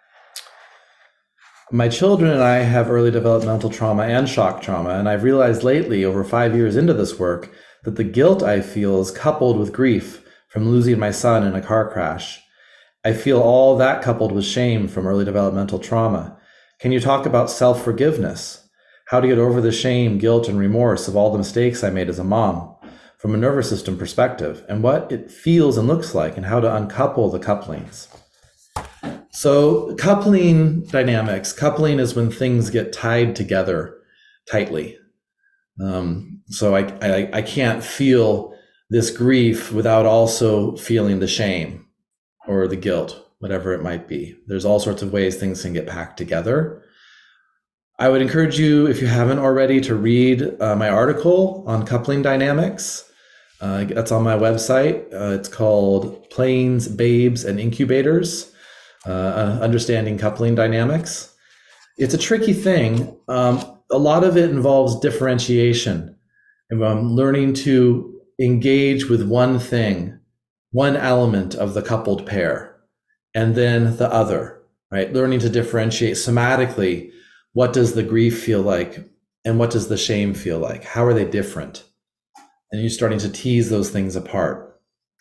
My children and I have early developmental trauma and shock trauma, and I've realized lately, over five years into this work, that the guilt I feel is coupled with grief from losing my son in a car crash. I feel all that coupled with shame from early developmental trauma. Can you talk about self-forgiveness? How to get over the shame, guilt, and remorse of all the mistakes I made as a mom from a nervous system perspective, and what it feels and looks like, and how to uncouple the couplings. So coupling dynamics, coupling is when things get tied together tightly. Um, so I, I, I can't feel this grief without also feeling the shame or the guilt, whatever it might be. There's all sorts of ways things can get packed together. I would encourage you, if you haven't already, to read uh, my article on coupling dynamics. Uh, that's on my website. Uh, it's called Planes, Babes, and Incubators, uh, Understanding Coupling Dynamics. It's a tricky thing. Um, a lot of it involves differentiation and um, learning to engage with one thing, one element of the coupled pair, and then the other, right? Learning to differentiate somatically. What does the grief feel like? And what does the shame feel like? How are they different? And you're starting to tease those things apart.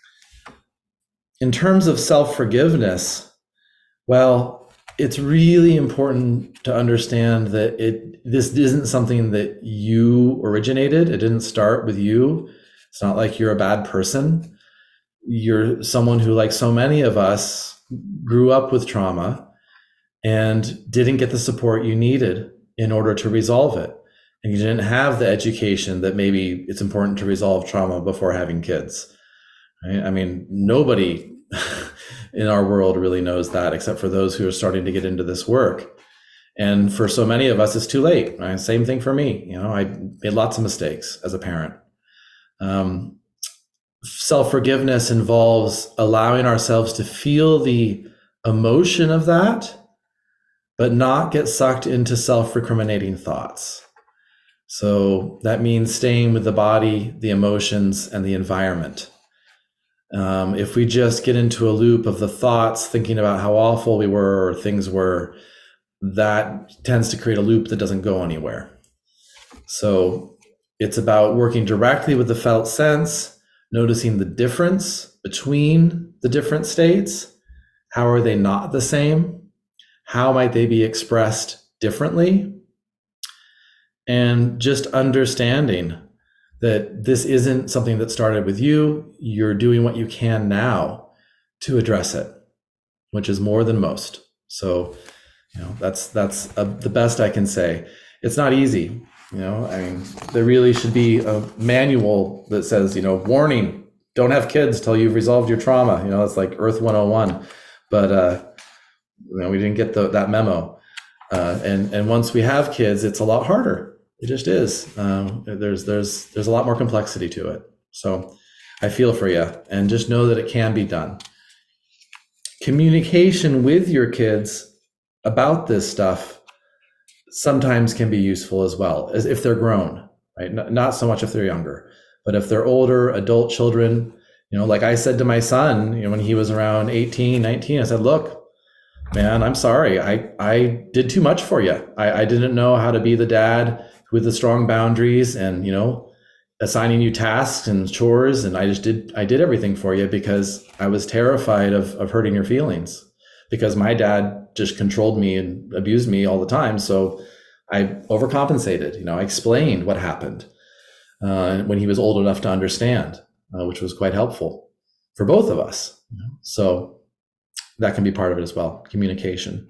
In terms of self-forgiveness, well, it's really important to understand that it this isn't something that you originated. It didn't start with you. It's not like you're a bad person. You're someone who, like so many of us, grew up with trauma and didn't get the support you needed in order to resolve it. And you didn't have the education that maybe it's important to resolve trauma before having kids. Right? I mean, nobody in our world really knows that, except for those who are starting to get into this work. And for so many of us, it's too late. Right? Same thing for me. You know, I made lots of mistakes as a parent. Um, self-forgiveness involves allowing ourselves to feel the emotion of that, but not get sucked into self-recriminating thoughts. So that means staying with the body, the emotions, and the environment. Um, if we just get into a loop of the thoughts, thinking about how awful we were or things were, that tends to create a loop that doesn't go anywhere. So it's about working directly with the felt sense, noticing the difference between the different states. How are they not the same? How might they be expressed differently? And just understanding that this isn't something that started with you. You're doing what you can now to address it, which is more than most. So You know, that's that's uh, the best I can say. It's not easy. You know, I mean, there really should be a manual that says, you know, warning, don't have kids till you've resolved your trauma. You know, it's like Earth one oh one. But uh, you know, we didn't get the, that memo. Uh, and and once we have kids, it's a lot harder. It just is. Um, there's there's there's a lot more complexity to it. So I feel for you, and just know that it can be done. Communication with your kids about this stuff sometimes can be useful as well, as if they're grown, right? Not, not so much if they're younger, but if they're older, adult children, you know, like I said to my son, you know, when he was around eighteen, nineteen, I said, look, man, I'm sorry. I, I did too much for you. I, I didn't know how to be the dad with the strong boundaries and, you know, assigning you tasks and chores. And I just did, I did everything for you because I was terrified of, of hurting your feelings, because my dad just controlled me and abused me all the time. So I overcompensated, you know, I explained what happened uh, when he was old enough to understand, uh, which was quite helpful for both of us. You know? So that can be part of it as well, communication.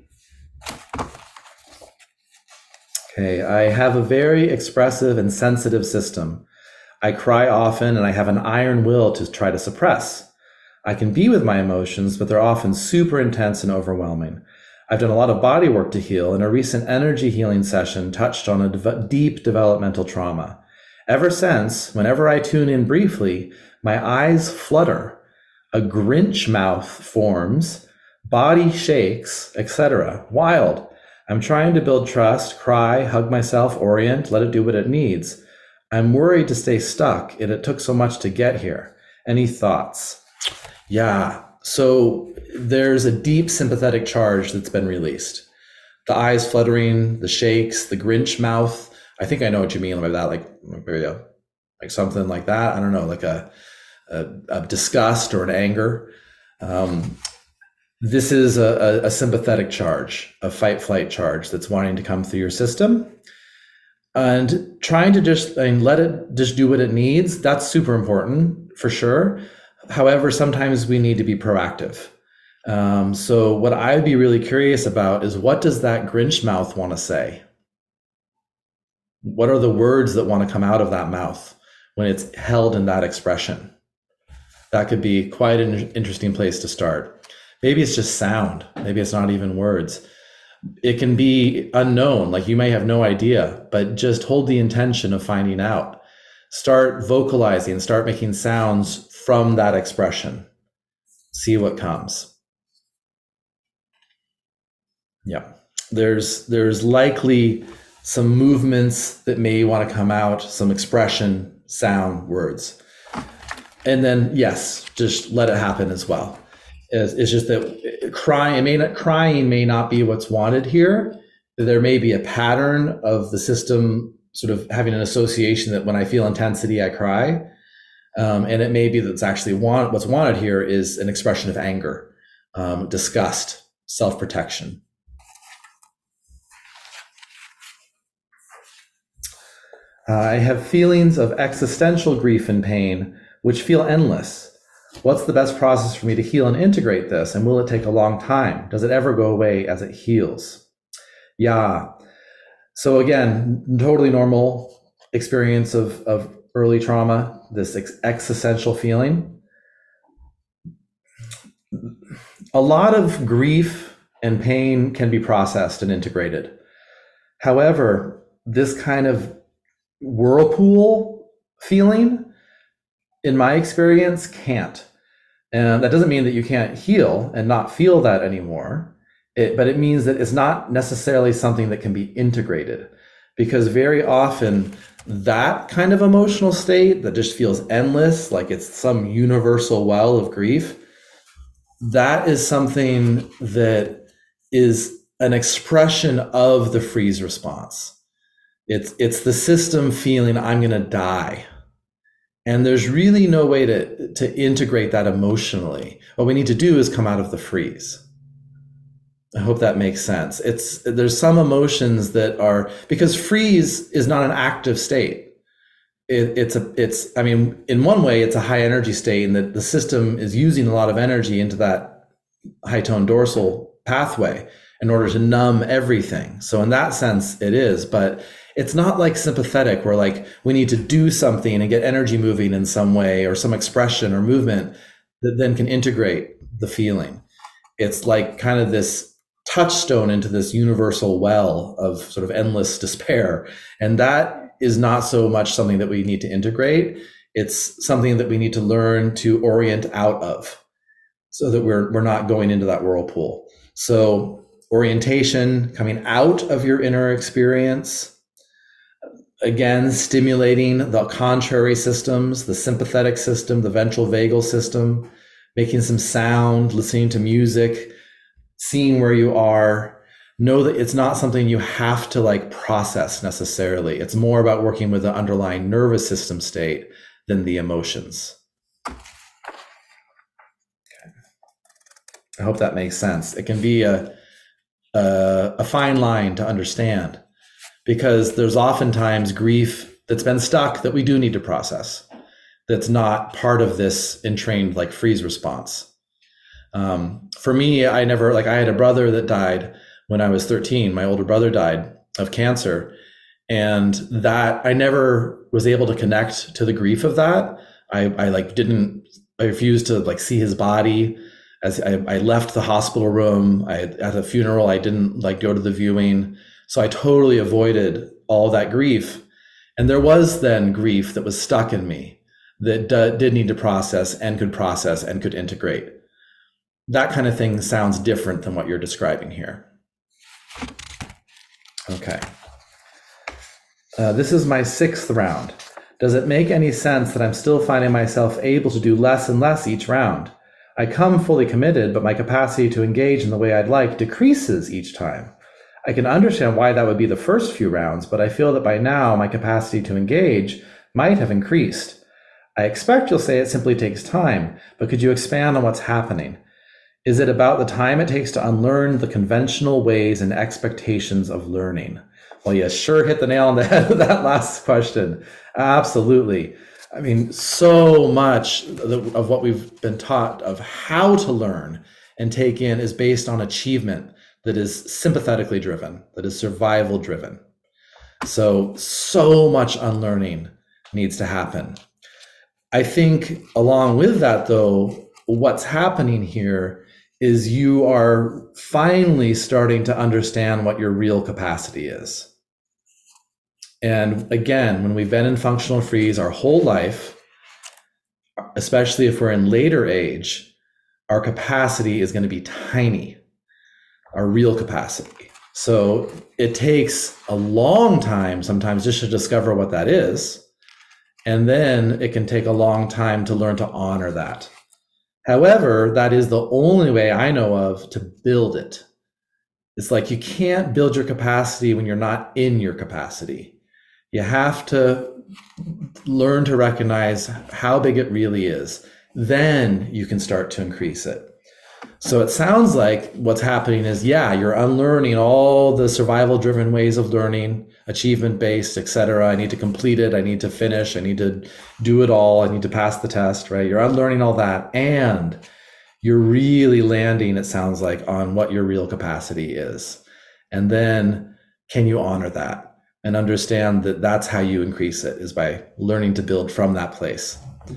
Okay, I have a very expressive and sensitive system. I cry often and I have an iron will to try to suppress. I can be with my emotions, but they're often super intense and overwhelming. I've done a lot of body work to heal, and a recent energy healing session touched on a de- deep developmental trauma. Ever since, whenever I tune in briefly, my eyes flutter, a Grinch mouth forms, body shakes, et cetera. Wild. I'm trying to build trust, cry, hug myself, orient, let it do what it needs. I'm worried to stay stuck, and it took so much to get here. Any thoughts? Yeah, so there's a deep sympathetic charge that's been released. The eyes fluttering, the shakes, the Grinch mouth. I think I know what you mean by that, like maybe a, like something like that. I don't know, like a, a, a disgust or an anger. Um, this is a, a, a sympathetic charge, a fight-flight charge that's wanting to come through your system. And trying to just I mean, let it just do what it needs, that's super important for sure. However, sometimes we need to be proactive. Um, so what I'd be really curious about is, what does that Grinch mouth want to say? What are the words that want to come out of that mouth when it's held in that expression? That could be quite an interesting place to start. Maybe it's just sound. Maybe it's not even words. It can be unknown, like you may have no idea, but just hold the intention of finding out. Start vocalizing, start making sounds from that expression. See what comes. Yeah, there's there's likely some movements that may want to come out, some expression, sound, words. And then, yes, just let it happen as well. It's, it's just that crying may not, crying may not be what's wanted here. There may be a pattern of the system sort of having an association that when I feel intensity, I cry. Um, and it may be that it's actually want, what's wanted here is an expression of anger, um, disgust, self-protection. Uh, I have feelings of existential grief and pain, which feel endless. What's the best process for me to heal and integrate this? And will it take a long time? Does it ever go away as it heals? Yeah. So again, totally normal experience of, of early trauma, this ex- existential feeling. A lot of grief and pain can be processed and integrated. However, this kind of whirlpool feeling, in my experience, can't. And that doesn't mean that you can't heal and not feel that anymore. It, but it means that it's not necessarily something that can be integrated, because very often that kind of emotional state that just feels endless, like it's some universal well of grief, that is something that is an expression of the freeze response. It's, it's the system feeling, I'm going to die. And there's really no way to, to integrate that emotionally. What we need to do is come out of the freeze. I hope that makes sense. It's there's some emotions that are, because freeze is not an active state. It, it's a it's I mean, in one way, it's a high energy state, and that the system is using a lot of energy into that high tone dorsal pathway, in order to numb everything. So in that sense, it is, but it's not like sympathetic where like we need to do something and get energy moving in some way or some expression or movement that then can integrate the feeling. It's like kind of this touchstone into this universal well of sort of endless despair. And that is not so much something that we need to integrate. It's something that we need to learn to orient out of so that we're, we're not going into that whirlpool. So orientation, coming out of your inner experience, again, stimulating the contrary systems, the sympathetic system, the ventral vagal system, making some sound, listening to music, seeing where you are. Know that it's not something you have to like process necessarily. It's more about working with the underlying nervous system state than the emotions. Okay. I hope that makes sense. It can be a, a, a fine line to understand, because there's oftentimes grief that's been stuck that we do need to process. That's not part of this entrained like freeze response. Um, for me, I never, like I had a brother that died when I was thirteen. My older brother died of cancer. And that I never was able to connect to the grief of that. I, I like didn't, I refused to like see his body. As I, I left the hospital room, I at the funeral, I didn't like go to the viewing. So I totally avoided all that grief. And there was then grief that was stuck in me that d- did need to process and could process and could integrate. That kind of thing sounds different than what you're describing here. Okay. Uh, this is my sixth round. Does it make any sense that I'm still finding myself able to do less and less each round? I come fully committed, but my capacity to engage in the way I'd like decreases each time. I can understand why that would be the first few rounds, but I feel that by now my capacity to engage might have increased. I expect you'll say it simply takes time, but could you expand on what's happening? Is it about the time it takes to unlearn the conventional ways and expectations of learning? Well, you sure hit the nail on the head with that last question. Absolutely. I mean, so much of what we've been taught of how to learn and take in is based on achievement that is sympathetically driven, that is survival driven. So, so much unlearning needs to happen. I think along with that, though, what's happening here is you are finally starting to understand what your real capacity is. And again, when we've been in functional freeze our whole life, especially if we're in later age, our capacity is going to be tiny, our real capacity. So it takes a long time sometimes just to discover what that is. And then it can take a long time to learn to honor that. However, that is the only way I know of to build it. It's like you can't build your capacity when you're not in your capacity. You have to learn to recognize how big it really is. Then you can start to increase it. So it sounds like what's happening is, yeah, you're unlearning all the survival-driven ways of learning, achievement-based, et cetera. I need to complete it. I need to finish. I need to do it all. I need to pass the test, right? You're unlearning all that. And you're really landing, it sounds like, on what your real capacity is. And then can you honor that and understand that that's how you increase it, is by learning to build from that place.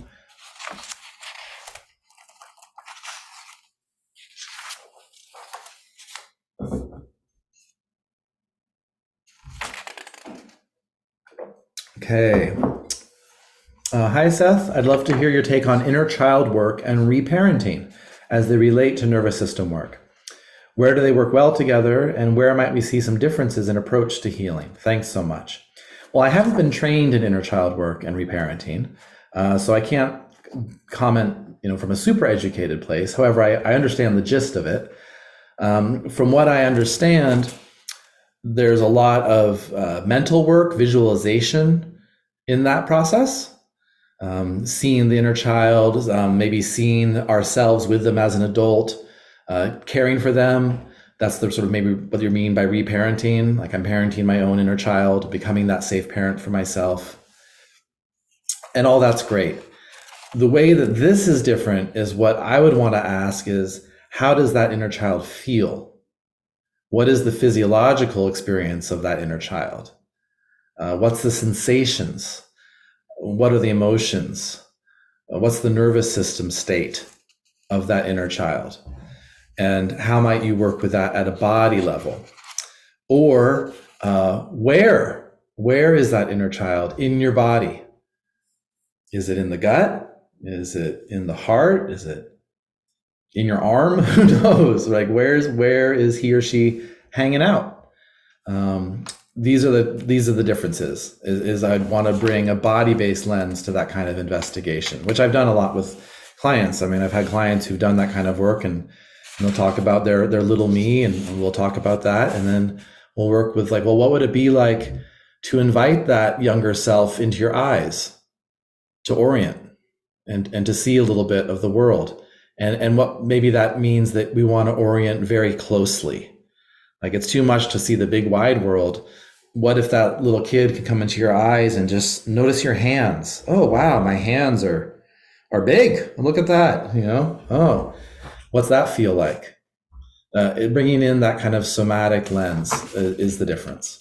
Okay. Uh, hi, Seth. I'd love to hear your take on inner child work and reparenting as they relate to nervous system work. Where do they work well together, and where might we see some differences in approach to healing? Thanks so much. Well, I haven't been trained in inner child work and reparenting, uh, so I can't comment, you know, from a super educated place. However, I, I understand the gist of it. Um, from what I understand, there's a lot of uh, mental work, visualization in that process. Um, seeing the inner child, um, maybe seeing ourselves with them as an adult, uh, caring for them. That's the sort of maybe what you mean by reparenting, like I'm parenting my own inner child, becoming that safe parent for myself. And all that's great. The way that this is different is what I would want to ask is, how does that inner child feel What is the physiological experience of that inner child? Uh, what's the sensations? What are the emotions? Uh, what's the nervous system state of that inner child? And how might you work with that at a body level? Or uh, where? Where is that inner child in your body? Is it in the gut? Is it in the heart? Is it in your arm? Who knows? Like, where's where is he or she hanging out? Um, these are the these are the differences. Is, is I'd want to bring a body-based lens to that kind of investigation, which I've done a lot with clients. I mean, I've had clients who've done that kind of work, and, and they'll talk about their their little me, and, and we'll talk about that, and then we'll work with like, well, what would it be like to invite that younger self into your eyes, to orient and and to see a little bit of the world. And, and what maybe that means that we want to orient very closely. Like, it's too much to see the big wide world. What if that little kid could come into your eyes and just notice your hands? Oh, wow, my hands are are big. Look at that, you know? Oh, what's that feel like? Uh, it, bringing in that kind of somatic lens is, is the difference.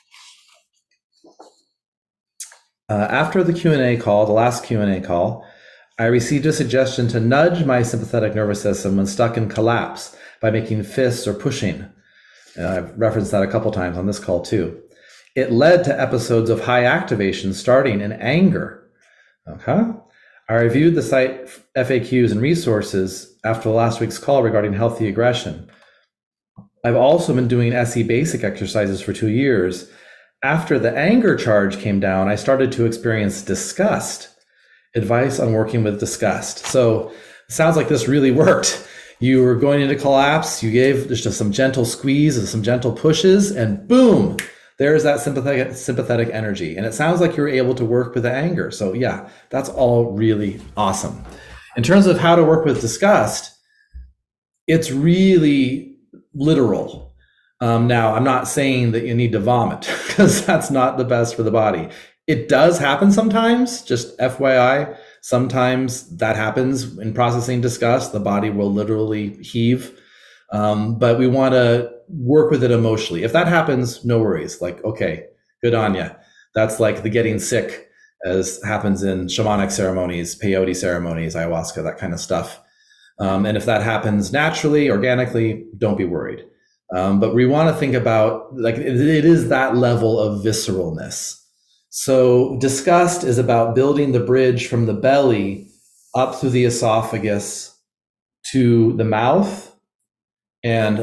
Uh, after the Q and A call, the last Q and A call, I received a suggestion to nudge my sympathetic nervous system when stuck in collapse by making fists or pushing. And I've referenced that a couple times on this call too. It led to episodes of high activation starting in anger. Okay. I reviewed the site F A Qs and resources after last week's call regarding healthy aggression. I've also been doing S E basic exercises for two years. After the anger charge came down, I started to experience disgust. Advice on working with disgust. So it sounds like this really worked. You were going into collapse, you gave just some gentle squeeze and some gentle pushes, and boom, there's that sympathetic sympathetic energy. And it sounds like you were able to work with the anger. So yeah, that's all really awesome. In terms of how to work with disgust, it's really literal. Um, now, I'm not saying that you need to vomit, because that's not the best for the body. It does happen sometimes, just F Y I. Sometimes that happens in processing disgust. The body will literally heave. Um, but we want to work with it emotionally. If that happens, no worries. Like, okay, good on you. That's like the getting sick, as happens in shamanic ceremonies, peyote ceremonies, ayahuasca, that kind of stuff. Um, and if that happens naturally, organically, don't be worried. Um, but we want to think about, like, it, it is that level of visceralness. So disgust is about building the bridge from the belly up through the esophagus to the mouth, and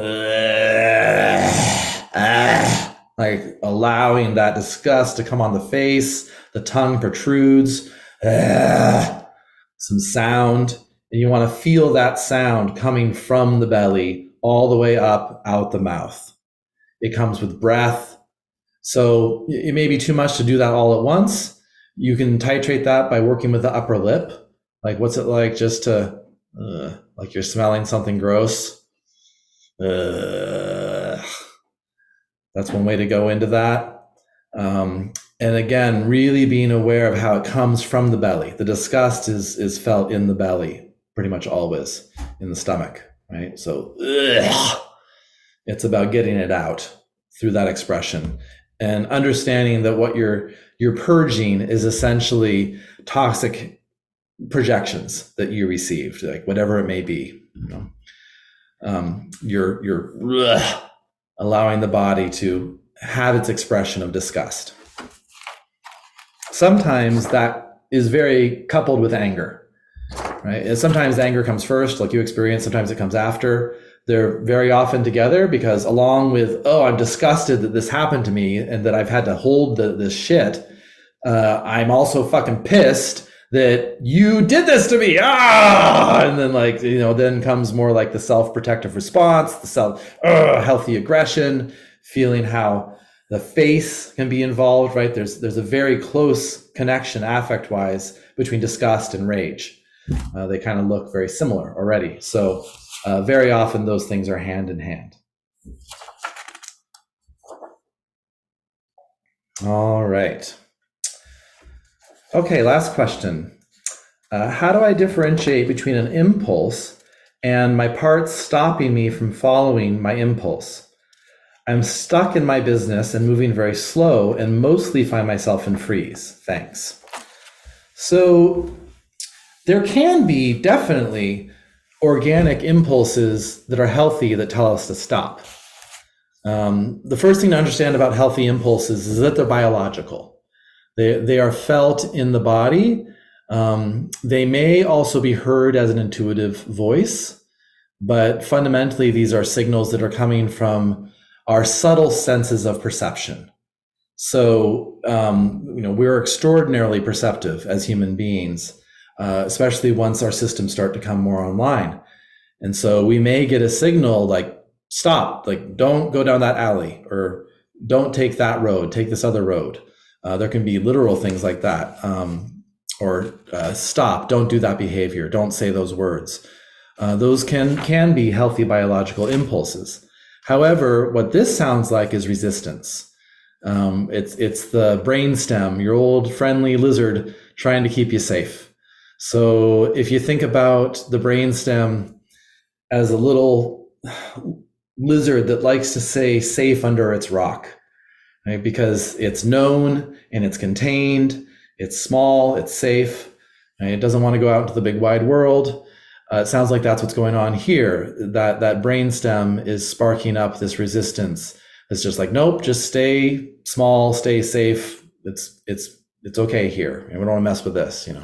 uh, uh, like allowing that disgust to come on the face. The tongue protrudes, uh, some sound, and you want to feel that sound coming from the belly all the way up out the mouth. It comes with breath. So it may be too much to do that all at once. You can titrate that by working with the upper lip. Like, what's it like just to, uh, like you're smelling something gross? Uh, that's one way to go into that. Um, and again, really being aware of how it comes from the belly. The disgust is, is felt in the belly, pretty much always, in the stomach, right? So ugh, it's about getting it out through that expression. And understanding that what you're you're purging is essentially toxic projections that you received, like whatever it may be. You know, um, you're you're ugh, allowing the body to have its expression of disgust. Sometimes that is very coupled with anger, right? And sometimes anger comes first, like you experience. Sometimes it comes after. They're very often together, because along with, oh, I'm disgusted that this happened to me and that I've had to hold the, this shit, uh, I'm also fucking pissed that you did this to me. Ah! And then, like, you know, then comes more like the self-protective response, the self, uh, healthy aggression, feeling how the face can be involved, right? There's, there's a very close connection affect-wise between disgust and rage. Uh, they kind of look very similar already. So uh, very often those things are hand in hand. All right. Okay, last question. Uh, how do I differentiate between an impulse and my parts stopping me from following my impulse? I'm stuck in my business and moving very slow and mostly find myself in freeze. Thanks. So there can be definitely organic impulses that are healthy that tell us to stop. Um, the first thing to understand about healthy impulses is that they're biological. They, they are felt in the body. Um, they may also be heard as an intuitive voice, but fundamentally, these are signals that are coming from our subtle senses of perception. So, um, you know, we're extraordinarily perceptive as human beings, uh, especially once our systems start to come more online. And so we may get a signal like, stop, like, don't go down that alley, or don't take that road, take this other road. Uh, there can be literal things like that. Um, or uh, stop, don't do that behavior, don't say those words. Uh, those can, can be healthy biological impulses. However, what this sounds like is resistance. Um, it's, it's the brainstem, your old friendly lizard trying to keep you safe. So if you think about the brainstem as a little lizard that likes to stay safe under its rock, right? Because it's known and it's contained, it's small, it's safe, right? It doesn't want to go out into the big wide world. Uh, it sounds like that's what's going on here. That that brainstem is sparking up this resistance. It's just like, nope, just stay small, stay safe. It's it's it's okay here, and we don't want to mess with this, you know.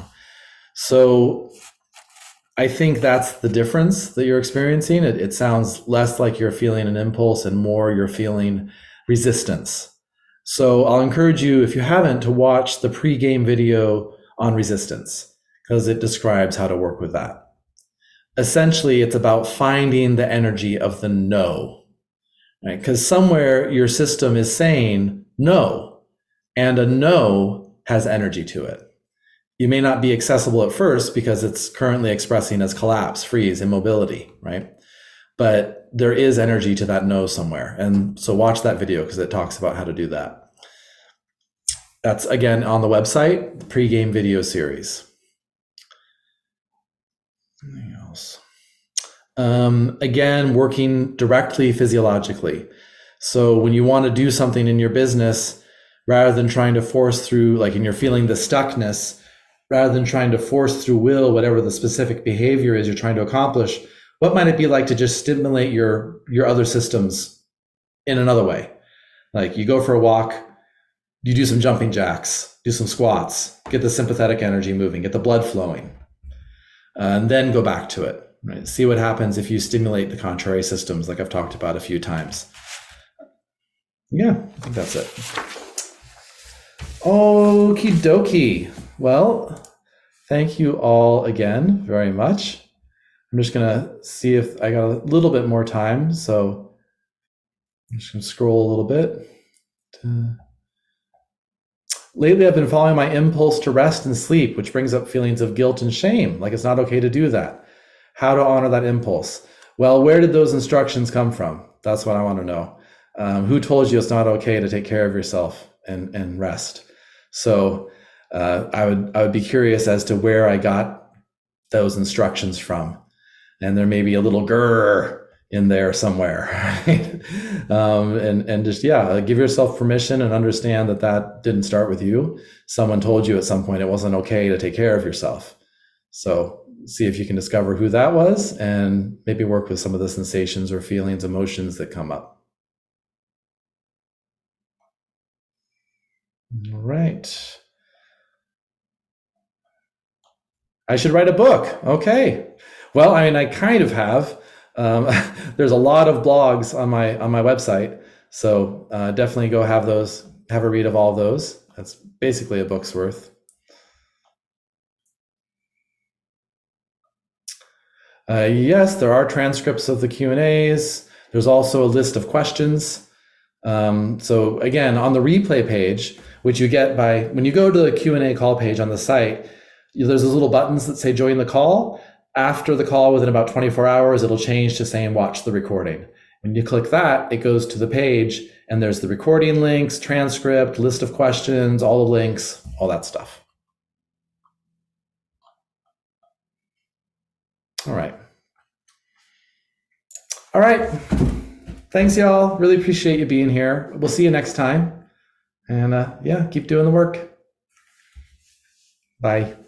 So I think that's the difference that you're experiencing. It, it sounds less like you're feeling an impulse and more you're feeling resistance. So I'll encourage you, if you haven't, to watch the pre-game video on resistance, because it describes how to work with that. Essentially, it's about finding the energy of the no, right? Because somewhere your system is saying no, and a no has energy to it. You may not be accessible at first because it's currently expressing as collapse, freeze, immobility, right? But there is energy to that no somewhere. And so watch that video because it talks about how to do that. That's, again, on the website, the pre-game video series. Anything else? Um, again, working directly physiologically. So when you want to do something in your business, rather than trying to force through, like, and you're feeling the stuckness, rather than trying to force through will, whatever the specific behavior is you're trying to accomplish, what might it be like to just stimulate your, your other systems in another way? Like, you go for a walk, you do some jumping jacks, do some squats, get the sympathetic energy moving, get the blood flowing, uh, and then go back to it, right? See what happens if you stimulate the contrary systems, like I've talked about a few times. Yeah, I think that's it. Okie dokie. Well, thank you all again very much. I'm just gonna see if I got a little bit more time, so I'm just gonna scroll a little bit. Lately, I've been following my impulse to rest and sleep, which brings up feelings of guilt and shame, like it's not okay to do that. How to honor that impulse? Well, where did those instructions come from? That's what I want to know. Um, who told you it's not okay to take care of yourself and, and rest? So uh, I would I would be curious as to where I got those instructions from. And there may be a little grrr in there somewhere, right? Um, and, and just, yeah, give yourself permission and understand that that didn't start with you. Someone told you at some point it wasn't okay to take care of yourself. So see if you can discover who that was and maybe work with some of the sensations or feelings, emotions that come up. All right. I should write a book. Okay. Well, I mean, I kind of have. Um, there's a lot of blogs on my on my website, so uh, definitely go have those, have a read of all those. That's basically a book's worth. Uh, yes, there are transcripts of the Q and A's. There's also a list of questions. Um, so again, on the replay page, which you get by when you go to the Q and A call page on the site, there's those little buttons that say join the call. After the call, within about twenty-four hours, it'll change to saying watch the recording. When you click that, it goes to the page and there's the recording links, transcript, list of questions, all the links, all that stuff. All right. All right. thanks, y'all. Really appreciate you being here. We'll see you next time. And uh, yeah, keep doing the work. Bye.